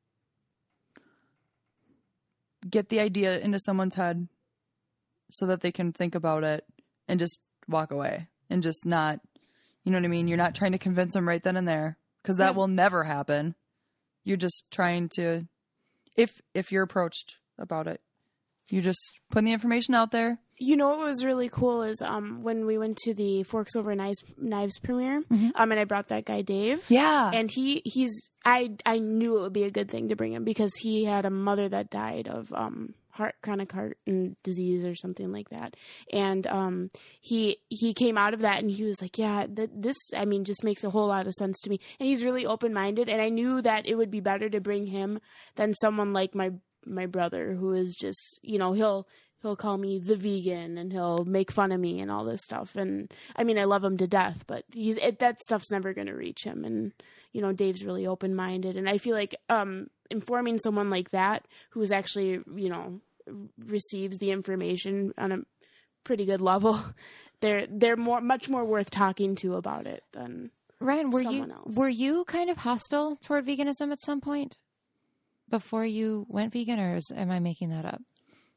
get the idea into someone's head so that they can think about it and just walk away and just not, you know what I mean? You're not trying to convince them right then and there, because that Yeah. will never happen. You're just trying to, if if you're approached about it, you're just putting the information out there. You know what was really cool is um when we went to the Forks Over Knives Knives premiere, um and I brought that guy Dave. Yeah. And he he's I I knew it would be a good thing to bring him, because he had a mother that died of um heart chronic heart and disease or something like that. And um he he came out of that and he was like, yeah, th- this I mean just makes a whole lot of sense to me. And he's really open-minded, and I knew that it would be better to bring him than someone like my my brother, who is just, you know, he'll he'll call me the vegan and he'll make fun of me and all this stuff. And I mean, I love him to death, but he's it, that stuff's never going to reach him. And, you know, Dave's really open-minded. And I feel like um, informing someone like that, who's actually, you know, receives the information on a pretty good level, they're, they're more, much more worth talking to about it than Ryan, were someone you else. were you kind of hostile toward veganism at some point before you went vegan, or is, am I making that up?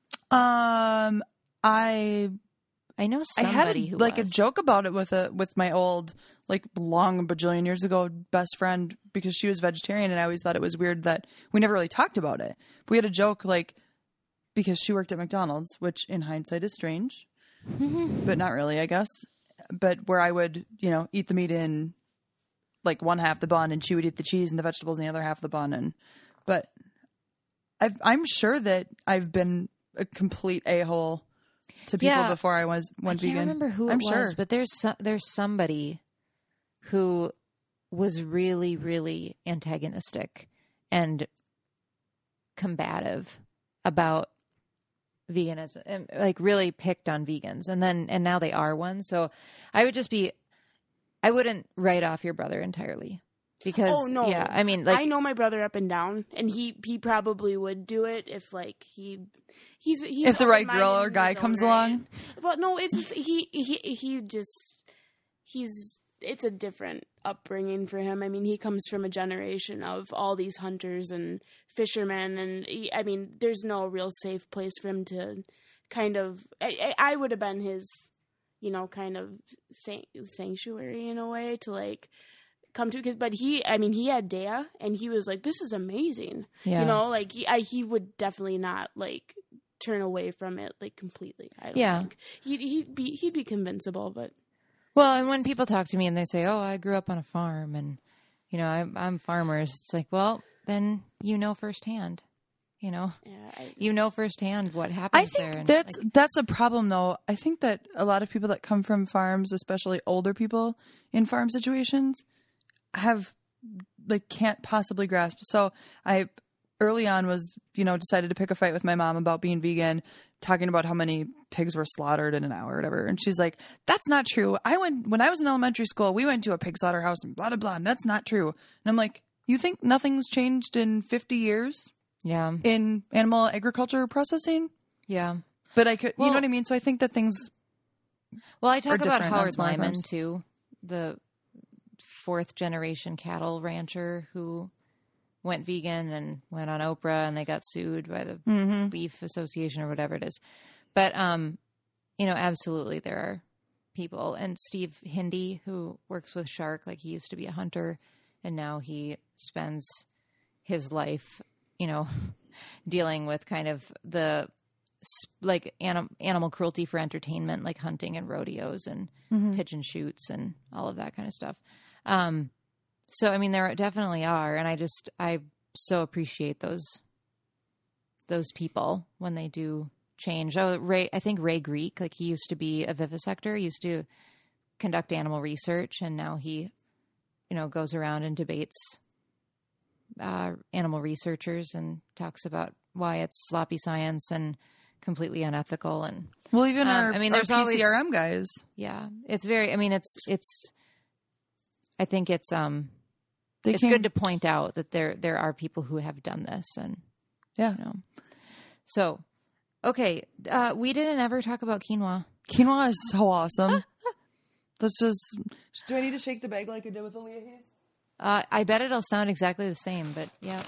Um, I I know I somebody had a, who like was. a joke about it with a with my old like long bajillion years ago best friend, because she was vegetarian, and I always thought it was weird that we never really talked about it. We had a joke like, because she worked at McDonald's, which in hindsight is strange, but not really, I guess. But where I would, you know, eat the meat in like one half the bun, and she would eat the cheese and the vegetables in the other half of the bun, and but I've, I'm sure that I've been a complete a-hole to people Yeah. before I was I went can't vegan. remember who it I'm was, sure. but there's so, there's somebody who was really really antagonistic and combative about veganism, and like really picked on vegans, and then and now they are one. So I would just be, I wouldn't write off your brother entirely, because Oh, no. yeah, I mean, like I know my brother up and down, and he, he probably would do it if like he he's, he's If the right girl open-minded or in guy his own comes right. along. Well, no, it's just he he he just he's it's a different upbringing for him. I mean, he comes from a generation of all these hunters and fishermen, and he, I mean, there's no real safe place for him to kind of. I, I would have been his, you know, kind of san- sanctuary in a way to like come to. Cause, but he, I mean, he had Dea, and he was like, "This is amazing," yeah. you know, like he, I, he would definitely not like turn away from it like completely. I don't Yeah. think he'd he'd be he'd be convincible, but Well, and when people talk to me and they say, "Oh, I grew up on a farm," and you know, I, I'm farmers, it's like, well, then you know firsthand. You know, yeah, I, you know firsthand what happens I think there. And, that's like, that's a problem, though. I think that a lot of people that come from farms, especially older people in farm situations, have like can't possibly grasp. So I early on was you know decided to pick a fight with my mom about being vegan, talking about how many pigs were slaughtered in an hour or whatever, and she's like, "That's not true. I went when I was in elementary school. We went to a pig slaughterhouse and blah blah blah. And that's not true." And I'm like, "You think nothing's changed in fifty years?" yeah, in animal agriculture processing, yeah. but I could, you Well- know what I mean? So I think that things, Well, I are talk about different on Howard smaller Lyman farms. too, the fourth generation cattle rancher who went vegan and went on Oprah, and they got sued by the mm-hmm. Beef Association or whatever it is. But um, you know, absolutely there are people, and Steve Hindy, who works with Shark, like he used to be a hunter, and now he spends his life, you know, dealing with kind of the s- like anim- animal cruelty for entertainment, like hunting and rodeos and Mm-hmm. pigeon shoots and all of that kind of stuff. Um, so, I mean, there definitely are. And I just, I so appreciate those, those people when they do change. Oh, Ray, I think Ray Greek, like he used to be a vivisector, used to conduct animal research. And now he, you know, goes around and debates uh, animal researchers and talks about why it's sloppy science and completely unethical. And Well, even Um, our, I mean, our there's always- P C R M guys. yeah, it's very, I mean, it's, it's, I think it's, um, They it's came- good to point out that there, there are people who have done this and, Yeah. you know, so, okay. Uh, we didn't ever talk about quinoa. Quinoa is so awesome. Let's just, do I need to shake the bag like I did with the Leahys? Uh, I bet it'll sound exactly the same, but yeah.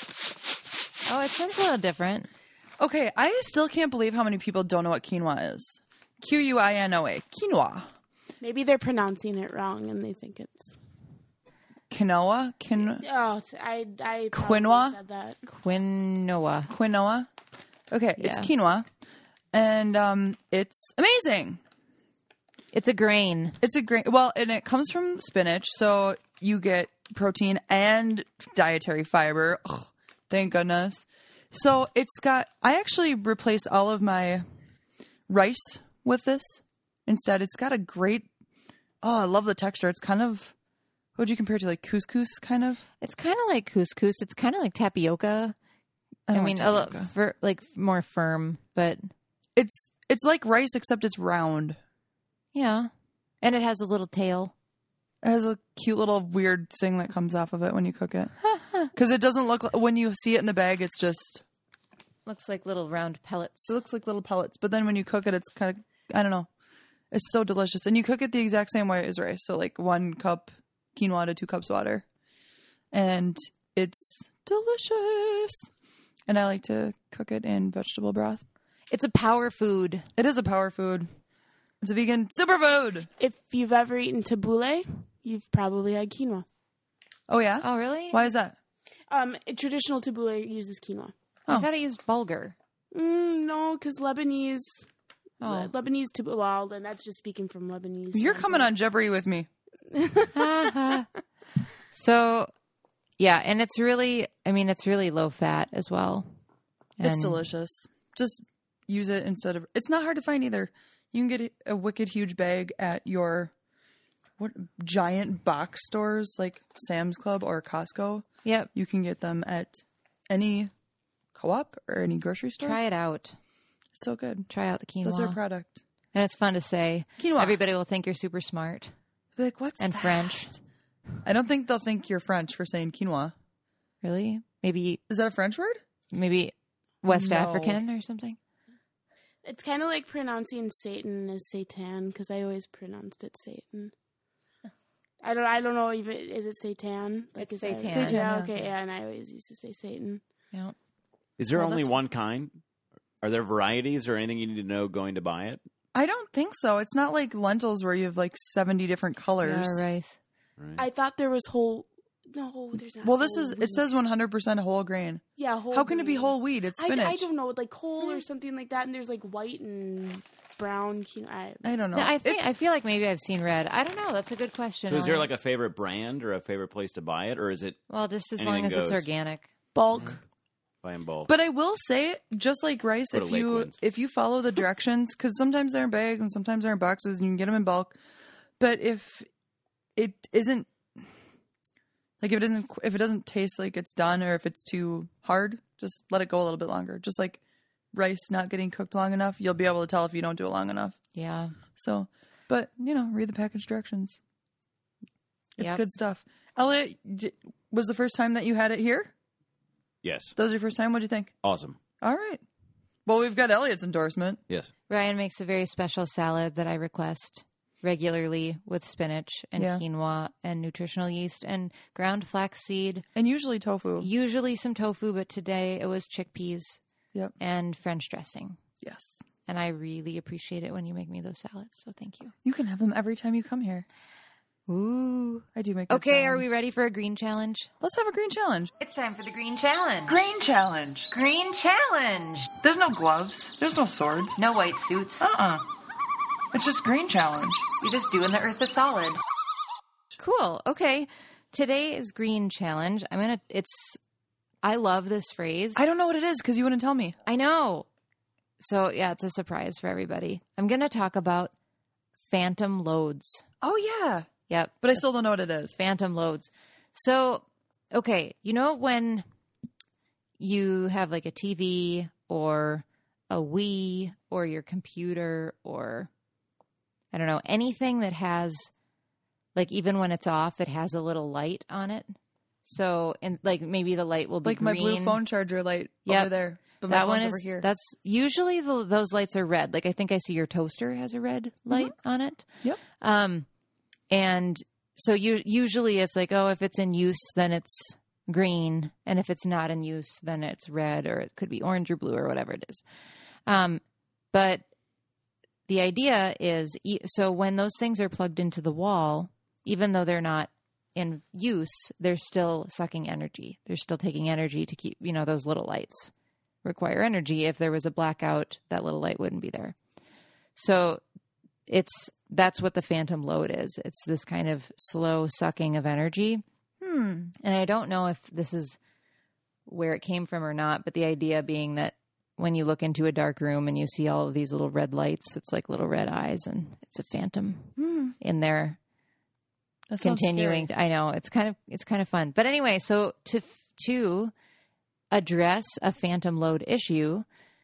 Oh, it sounds a little different. Okay, I still can't believe how many people don't know what quinoa is. Q U I N O A. Quinoa. maybe they're pronouncing it wrong and they think it's Quinoa? Quin- oh I I probably Quinoa? said that. Quinoa. quinoa? Okay, it's Yeah. quinoa. And um, it's amazing. It's a grain. It's a great, well, and it comes from spinach, so you get protein and dietary fiber. Ugh, thank goodness. So it's got, I actually replaced all of my rice with this instead. It's got a great, oh, I love the texture. It's kind of, what would you compare it to, like couscous kind of? It's kind of like couscous. It's kind of like tapioca. I I, don't mean, like a little tapioca. fir- like more firm, but It's, it's like rice except it's round. yeah. And it has a little tail. It has a cute little weird thing that comes off of it when you cook it. Because it doesn't look like, when you see it in the bag, it's just, Looks like little round pellets. it looks like little pellets. But then when you cook it, it's kind of, I don't know. It's so delicious. And you cook it the exact same way as rice. So like one cup quinoa to two cups water. And it's delicious. And I like to cook it in vegetable broth. It's a power food. It is a power food. It's a vegan superfood. If you've ever eaten tabbouleh, you've probably had quinoa. Oh, yeah? Oh, really? Why is that? Um, traditional tabbouleh uses quinoa. I Oh. thought it used bulgur. Mm, no, because Lebanese, Oh. Lebanese tabbouleh. Well, then that's just speaking from Lebanese. You're coming on Jeopardy with me. So, yeah, and it's really, I mean, it's really low fat as well. It's And- delicious. Just use it instead of. It's not hard to find either. You can get a wicked huge bag at your what giant box stores like Sam's Club or Costco. Yep. You can get them at any co-op or any grocery store. Try it out. It's so good. Try out the quinoa. That's our product. And it's fun to say. Quinoa. Everybody will think you're super smart Be like, what's and that? French. I don't think they'll think you're French for saying quinoa. Really? Maybe, Is that a French word? maybe West No. African or something? It's kind of like pronouncing Satan as Satan because I always pronounced it Satan. I don't. I don't know. Even is it Satan? It's is that- Satan. Satan. Yeah. Okay. Yeah, and I always used to say Satan. Yeah. Is there Well, only that's- one kind? Are there varieties or anything you need to know going to buy it? I don't think so. It's not like lentils where you have like seventy different colors. Yeah, rice. Right. I thought there was whole No, there's not. Well, this whole is it wheat. says one hundred percent whole grain. Yeah, whole How can it be grain. whole wheat? It's I, spinach. I don't know, like whole or something like that. And there's like white and brown quinoa. I, I don't know. No, I think It's- I feel like maybe I've seen red. I don't know. That's a good question. So is there Elliot. like a favorite brand or a favorite place to buy it, or is it well, just as anything long as it's goes? organic. bulk. buy in bulk? But I will say, just like rice, Go to if you Lakewoods. if you follow the directions, because sometimes they're in bags and sometimes they're in boxes, and you can get them in bulk. But if it isn't like if it doesn't if it doesn't taste like it's done, or if it's too hard, just let it go a little bit longer. Just like rice not getting cooked long enough, you'll be able to tell if you don't do it long enough. Yeah. So, but you know, read the package directions. It's Yep. good stuff. Elliot, d- was the first time that you had it here? Yes. That was your first time? What'd you think? Awesome. All right. Well, we've got Elliot's endorsement. Yes. Ryan makes a very special salad that I request regularly with spinach and Yeah. quinoa and nutritional yeast and ground flaxseed. And usually tofu. Usually some tofu, but today it was chickpeas Yep. and French dressing. Yes. And I really appreciate it when you make me those salads. So thank you. You can have them every time you come here. Ooh. I do make good Okay, are salad. we ready for a green challenge? Let's have a green challenge. It's time for the green challenge. Green challenge. Green challenge. There's no gloves. There's no swords. No white suits. Uh-uh. It's just green challenge. You're just doing the earth a solid. Cool. Okay. Today is green challenge. I'm going to, it's, I love this phrase. I don't know what it is because you wouldn't tell me. I know. So yeah, it's a surprise for everybody. I'm going to talk about phantom loads. Oh, yeah. Yep. But I still don't know what it is. Phantom loads. So, okay. You know, when you have like a T V or a Wii or your computer or I don't know, anything that has like, even when it's off, it has a little light on it. So, and like maybe the light will be Like my green. blue phone charger light Yep. over there. But my That one phone's is over here. that's usually the, those lights are red. Like I think I see your toaster has a red light on it. Yep. Um, and so you usually it's like, oh, if it's in use, then it's green, and if it's not in use, then it's red, or it could be orange or blue or whatever it is. Um, but the idea is, e- so when those things are plugged into the wall, even though they're not in use, they're still sucking energy. They're still taking energy to keep, you know, those little lights require energy. If there was a blackout, that little light wouldn't be there. So it's, that's what the phantom load is. It's this kind of slow sucking of energy. Hmm. And I don't know if this is where it came from or not, but the idea being that when you look into a dark room and you see all of these little red lights, it's like little red eyes, and it's a phantom Hmm. in there That sounds continuing scary. to, I know it's kind of it's kind of fun. But anyway, so to to address a phantom load issue,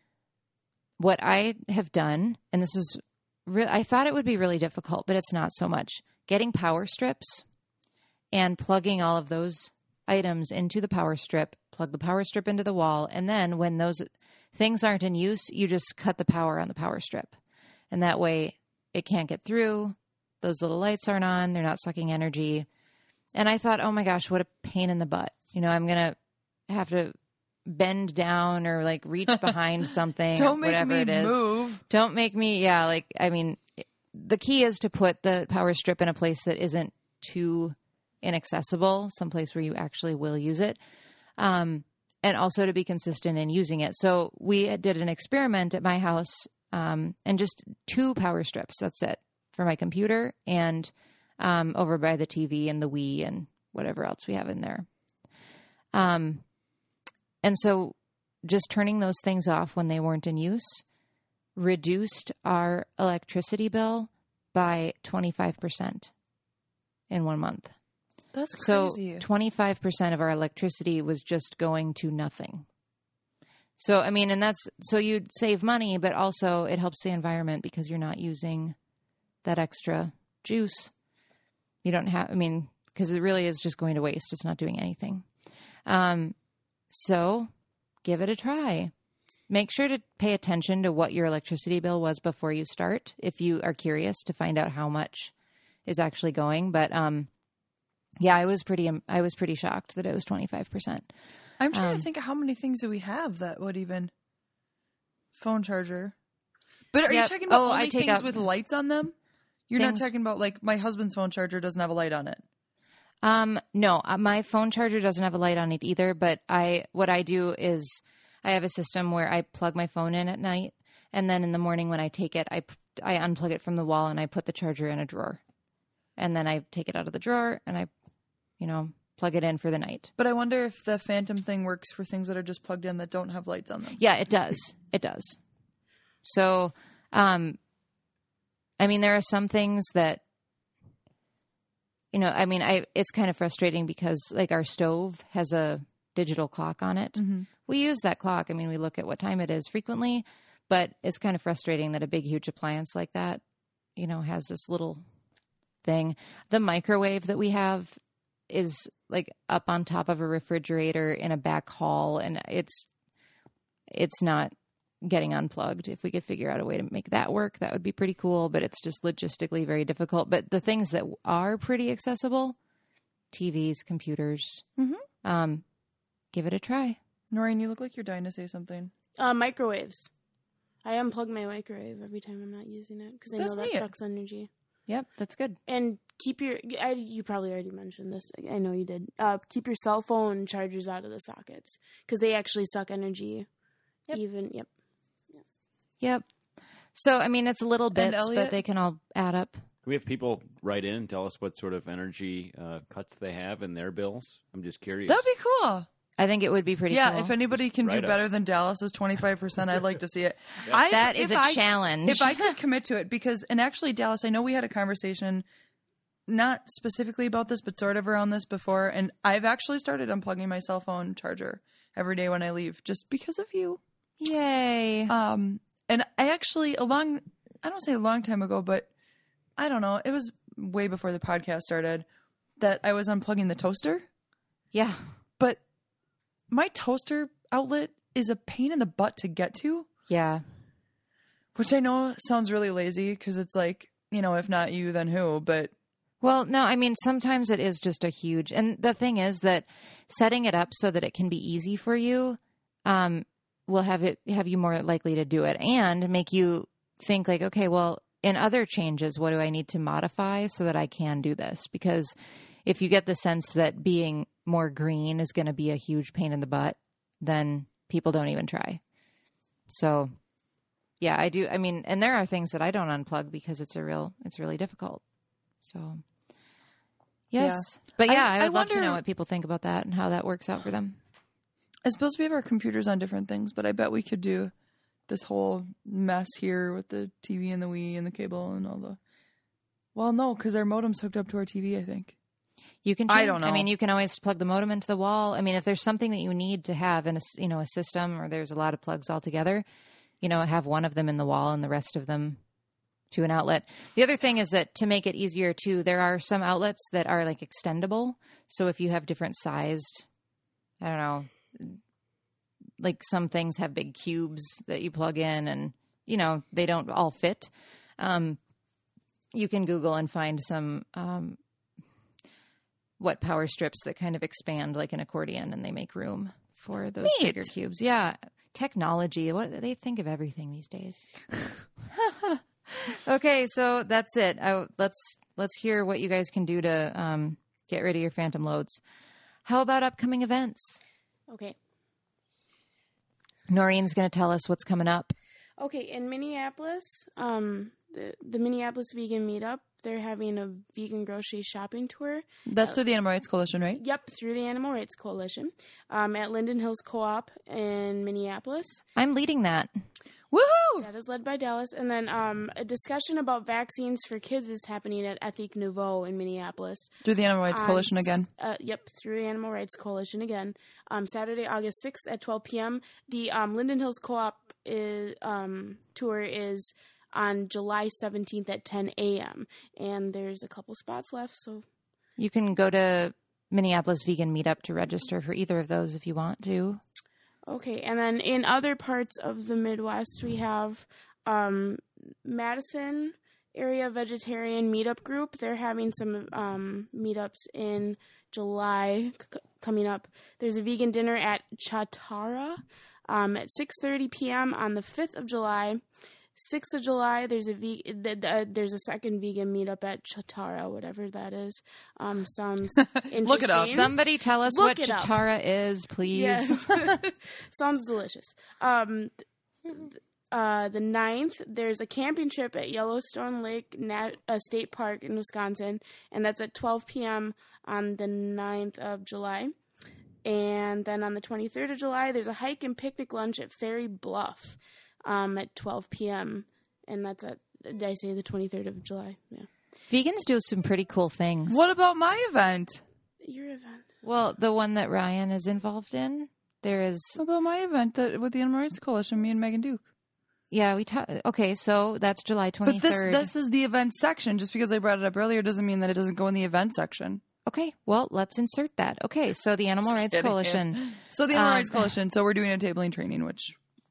what I have done, and this is re- I thought it would be really difficult, but it's not so much. Getting power strips and plugging all of those items into the power strip, plug the power strip into the wall, and then when those things aren't in use, you just cut the power on the power strip. And that way it can't get through. Those little lights aren't on. They're not sucking energy. And I thought, oh my gosh, what a pain in the butt. You know, I'm going to have to bend down or like reach behind something Don't or make whatever me it is. move. Don't make me, yeah, like, I mean, the key is to put the power strip in a place that isn't too inaccessible, someplace where you actually will use it. Um, and also to be consistent in using it. So we did an experiment at my house, um, and just two power strips. That's it for my computer and um, over by the T V and the Wii and whatever else we have in there. Um, and so just turning those things off when they weren't in use reduced our electricity bill by twenty-five percent in one month. That's So crazy. twenty-five percent of our electricity was just going to nothing. So, I mean, and that's, so you'd save money, but also it helps the environment because you're not using that extra juice. You don't have, I mean, because it really is just going to waste. It's not doing anything. Um, so give it a try. Make sure to pay attention to what your electricity bill was before you start, if you are curious to find out how much is actually going. But, um, yeah, I was pretty, I was pretty shocked that it was twenty-five percent. I'm trying um, to think of how many things do we have that would even phone charger. But are Yep. you talking about Oh, I only take things out- with lights on them? You're Things- not talking about like my husband's phone charger doesn't have a light on it. Um, no, uh, my phone charger doesn't have a light on it either, but I, what I do is I have a system where I plug my phone in at night, and then in the morning when I take it, I, p- I unplug it from the wall and I put the charger in a drawer. And then I take it out of the drawer and I, you know, plug it in for the night. But I wonder if the Phantom thing works for things that are just plugged in that don't have lights on them. Yeah, it does. It does. So, um, I mean, there are some things that, you know, I mean, I it's kind of frustrating because like our stove has a digital clock on it. Mm-hmm. We use that clock. I mean, we look at what time it is frequently, but it's kind of frustrating that a big, huge appliance like that, you know, has this little thing. The microwave that we have is like up on top of a refrigerator in a back hall, and it's it's not getting unplugged. If we could figure out a way to make that work, that would be pretty cool, but it's just logistically very difficult. But the things that are pretty accessible, T Vs, computers, Mhm. um, give it a try. Noreen, you look like you're dying to say something. Uh, microwaves. I unplug my microwave every time I'm not using it because I That's know that neat. sucks energy. Yep, that's good. And keep your, I, you probably already mentioned this. I know you did. Uh, keep your cell phone chargers out of the sockets because they actually suck energy. Yep. Even, yep. Yep. So, I mean, it's little bits, Elliot? but they can all add up. Can we have people write in and tell us what sort of energy uh, cuts they have in their bills? I'm just curious. That'd be cool. I think it would be pretty yeah, cool. if anybody can do Write us. better than Dallas's twenty-five percent, I'd like to see it. I, That is if a I- challenge. If I could commit to it, because, and actually, Dallas, I know we had a conversation, not specifically about this, but sort of around this before, and I've actually started unplugging my cell phone charger every day when I leave, just because of you. Yay. Um, and I actually, a long, I don't say a long time ago, but I don't know, it was way before the podcast started, that I was unplugging the toaster, yeah. but my toaster outlet is a pain in the butt to get to. Yeah. Which I know sounds really lazy because it's like, you know, if not you, then who? But Well, no, I mean, sometimes it is just a huge, and the thing is that setting it up so that it can be easy for you, um, will have it, have you more likely to do it and make you think like, okay, well, in other changes, what do I need to modify so that I can do this? Because if you get the sense that being more green is going to be a huge pain in the butt, then people don't even try. So yeah, I do. I mean, and there are things that I don't unplug because it's a real, it's really difficult. So yes, but yeah, I, I- would I love to wonder- know what people think about that and how that works out for them. I suppose we have our computers on different things, but I bet we could do this whole mess here with the T V and the Wii and the cable and all the. Well, no, because our modem's hooked up to our T V, I think. You can. I change- don't know. I mean, you can always plug the modem into the wall. I mean, if there's something that you need to have in a s- you know a system, or there's a lot of plugs all together, you know, have one of them in the wall and the rest of them to an outlet. The other thing is that to make it easier too, there are some outlets that are like extendable. So if you have different sized, I don't know, like some things have big cubes that you plug in, and you know they don't all fit. Um, you can Google and find some. Um, what power strips that kind of expand like an accordion, and they make room for those Neat. bigger cubes. Yeah. Technology. What they think of everything these days. Okay. So that's it. I, let's, let's hear what you guys can do to, um, get rid of your phantom loads. How about upcoming events? Okay. Noreen's going to tell us what's coming up. Okay, in Minneapolis, um, the, the Minneapolis Vegan Meetup, they're having a vegan grocery shopping tour. That's through the Animal Rights Coalition, right? Yep, through the Animal Rights Coalition, um, at Linden Hills Co-op in Minneapolis. I'm leading that. Woohoo! That is led by Dallas. And then um, a discussion about vaccines for kids is happening at Ethique Nouveau in Minneapolis. Through the Animal Rights on Coalition s- again. Uh, yep, through the Animal Rights Coalition again. Um, Saturday, August sixth at twelve p.m. The um, Linden Hills Co-op is, um, tour is on July seventeenth at ten a.m. And there's a couple spots left, so You can go to Minneapolis Vegan Meetup to register for either of those if you want to. okay. And then in other parts of the Midwest, we have um, Madison Area Vegetarian Meetup Group. They're having some um, meetups in July c- coming up. There's a vegan dinner at Chatara um, at six thirty p.m. on the fifth of July. sixth of July, there's a ve- th- th- there's a second vegan meetup at Chitara, whatever that is. Um, sounds interesting. Look it up. Somebody tell us Look what it up. Chitara is, please. Yes. Sounds delicious. Um, th- uh, the ninth, there's a camping trip at Yellowstone Lake Nat- uh, State Park in Wisconsin, and that's at twelve p.m. on the ninth of July. And then on the twenty-third of July, there's a hike and picnic lunch at Ferry Bluff um, at twelve p.m. And that's at, did I say the twenty-third of July? Yeah. Vegans do some pretty cool things. What about my event? Your event. Well, the one that Ryan is involved in, there is. What about my event that with the Animal Rights Coalition, me and Megan Duke? Yeah, we talked. Okay, so that's July But twenty-third. this this is the event section. Just because I brought it up earlier doesn't mean that it doesn't go in the event section. Okay, well, let's insert that. Okay, so the Animal Rights kidding. Coalition. So the Animal Um, Rights Coalition. So we're doing a tabling training, which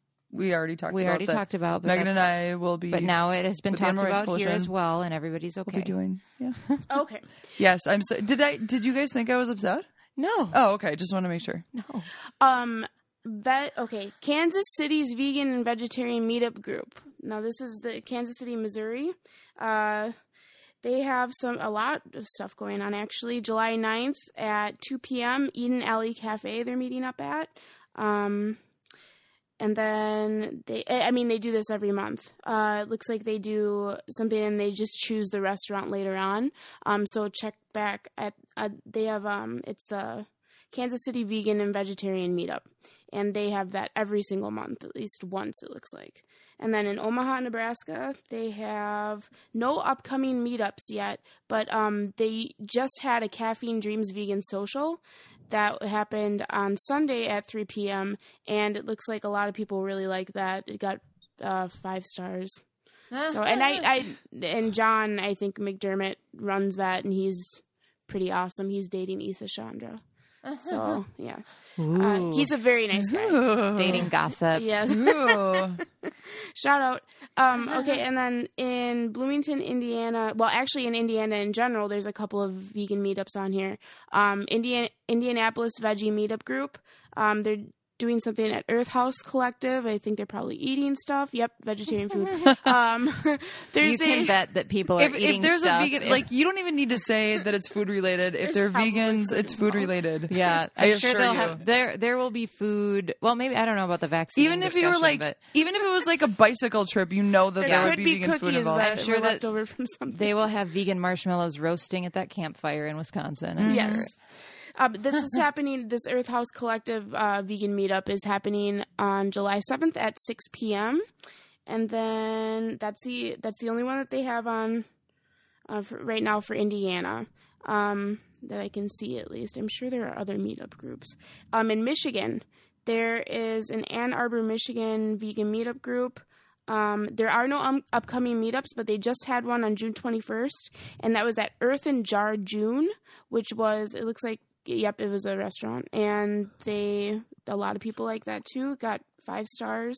we already talked. We about already that talked about. But Megan and that's- I will be. But now it has been with the talked Animal Rights about here Coalition. as well, and everybody's okay. We'll be doing. Yeah. Okay. Yes, I'm. So, did I? Did you guys think I was upset? No, Oh, okay. Just want to make sure. no. Um, vet. Okay, Kansas City's vegan and vegetarian meetup group. Now this is the Kansas City, Missouri. Uh, they have some a lot of stuff going on. Actually, July ninth at two p.m. Eden Alley Cafe. They're meeting up at. Um, and then they. I mean, they do this every month. Uh, it looks like they do something, and they just choose the restaurant later on. Um, so check back at. Uh, they have um. It's the Kansas City Vegan and Vegetarian Meetup. And they have that every single month, at least once, it looks like. And then in Omaha, Nebraska, they have no upcoming meetups yet, but um, they just had a Caffeine Dreams Vegan Social that happened on Sunday at three p.m., and it looks like a lot of people really like that. It got uh, five stars. So, and I, I, and John, I think McDermott runs that, and he's pretty awesome. He's dating Issa Chandra. So, yeah. Uh, he's a very nice guy. Ooh. Dating gossip. Yes. Ooh. Shout out. Um, okay, and then in Bloomington, Indiana, well, actually in Indiana in general, there's a couple of vegan meetups on here. Um, Indian, Indianapolis Veggie Meetup Group. Um, they're doing something at Earth House Collective. I think they're probably eating stuff. Yep, vegetarian food. um, there's You can a, bet that people are If, eating if there's stuff. a vegan, like you don't even need to say that it's food related. If There's they're probably vegans, food it's food involved. related. Yeah, I I'm sure assure they'll you. have there. There will be food. Well, maybe I don't know about the vaccine. Even if you were discussion, like, but even if it was like a bicycle trip, you know that there there could would be, be vegan food cookies involved. that I'm were sure that left over from something. they will have vegan marshmallows roasting at that campfire in Wisconsin. I'm Yes. sure. Um, this is happening. This Earth House Collective uh, vegan meetup is happening on July seventh at six p.m. And then that's the that's the only one that they have on uh, for, right now for Indiana um, that I can see at least. I'm sure there are other meetup groups. Um, in Michigan, there is an Ann Arbor, Michigan vegan meetup group. Um, there are no um, upcoming meetups, but they just had one on June twenty-first, and that was at Earth and Jar June, which was, it looks like, yep, it was a restaurant, and they, a lot of people like that too, got five stars.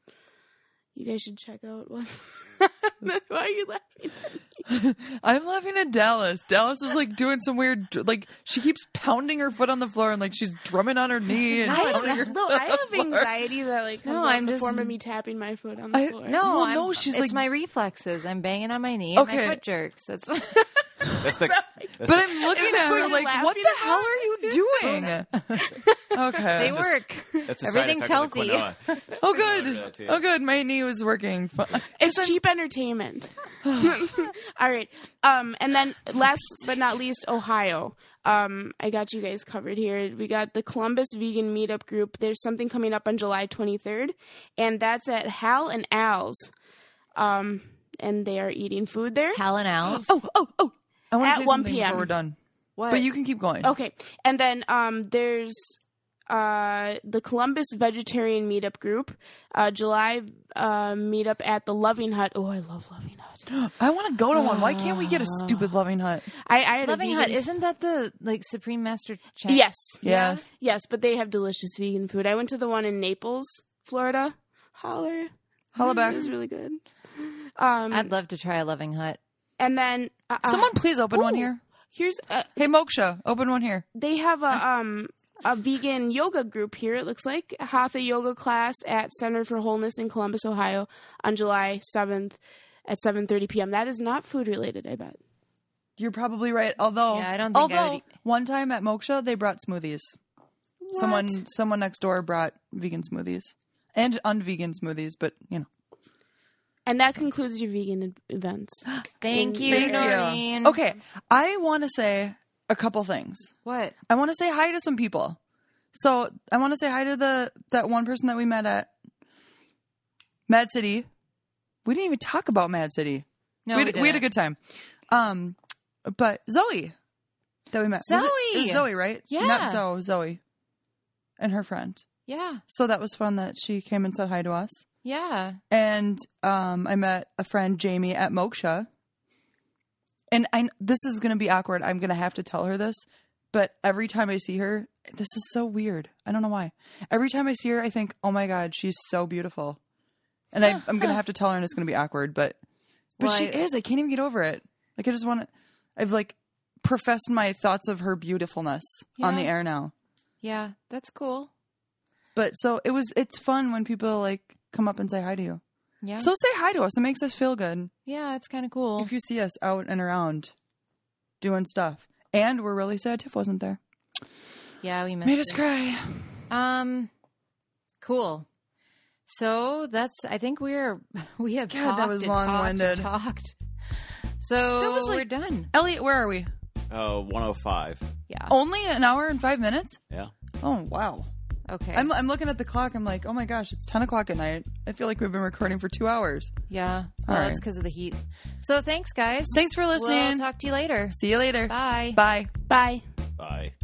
You guys should check out one. Why are you laughing? I'm laughing at Dallas. Dallas is like doing some weird, like she keeps pounding her foot on the floor and like she's drumming on her knee and I pounding her have, no, foot I on the have floor. anxiety that like comes No, out I'm in the just- form of me tapping my foot on the I- floor. No, Well, I'm, no, she's it's like- my reflexes. I'm banging on my knee and Okay. my foot jerks. That's That's the. That's But the- I'm looking that at what her you're like, what laughing the hell are you doing? Okay. they work. that's a side Everything's effect of the healthy. quinoa. Oh, Over good. that, too. Oh, good. My knee was working. Fu- It's cheap entertainment. All right. Um, and then last but not least, Ohio. Um, I got you guys covered here. We got the Columbus Vegan Meetup Group. There's something coming up on July twenty-third, and that's at Hal and Al's. Um, and they are eating food there. Hal and Al's. Oh, oh, oh. I want At to say one something p.m. before we're done. What? But you can keep going. Okay. And then um, there's uh, the Columbus Vegetarian Meetup Group. Uh, July uh, meetup at the Loving Hut. Oh, I love Loving Hut. I want to go to one. Why can't we get a stupid Loving Hut? I, I had Loving a Hut. vegan- Isn't that the like Supreme Master Chef? Yes. Yes. Yes, but they have delicious vegan food. I went to the one in Naples, Florida. Holler. Holla back. It was really good. Um, I'd love to try a Loving Hut. and then uh, Someone please open one ooh. here. here's uh, Hey, Moksha, open one here. they have a um a vegan yoga group here, it looks like. Hatha yoga class at Center for Wholeness in Columbus, Ohio on July seventh at seven thirty p.m. That is not food related, I bet. You're probably right. Although, Yeah, I don't think I although would eat- one time at Moksha, they brought smoothies. Someone, someone next door brought vegan smoothies and unvegan smoothies, but you know. And that concludes your vegan e- events. Thank you, Thank Noreen. you. Okay, I want to say a couple things. What? I want to say hi to some people. So I want to say hi to the that one person that we met at Mad City. We didn't even talk about Mad City. No, we we, had, we had a good time. Um, but Zoe that we met. Was it- it was Zoe! Zoe, right? Yeah. Not Zoe. Zoe, and her friend. Yeah, So that was fun that she came and said hi to us. yeah. And um, I met a friend, Jamie, at Moksha. And I, this is going to be awkward. I'm going to have to tell her this. But every time I see her, this is so weird. I don't know why. Every time I see her, I think, oh my God, she's so beautiful. And I, I'm going to have to tell her and it's going to be awkward. But but Well, she I- is. I can't even get over it. Like, I just want to, I've like professed my thoughts of her beautifulness on the Yeah. air now. Yeah, that's cool. But so it was, it's fun when people like come up and say hi to you. Yeah. So say hi to us. It makes us feel good. yeah, it's kind of cool. If you see us out and around doing stuff. And we're really sad Tiff wasn't there. yeah, we missed Made us it. cry. Um, cool. So that's. I think we're we have God, talked that was and talked and long-winded. talked. So That was we're like- done. Elliot, where are we? Oh, one oh five. Yeah. Only an hour and five minutes? Yeah. Oh, wow. Okay. I'm, I'm looking at the clock. I'm like, oh my gosh, it's ten o'clock at night. I feel like we've been recording for two hours. yeah. All Well, right. it's because of the heat. So thanks, guys. Thanks for listening. We'll talk to you later. See you later. Bye. Bye. Bye. Bye.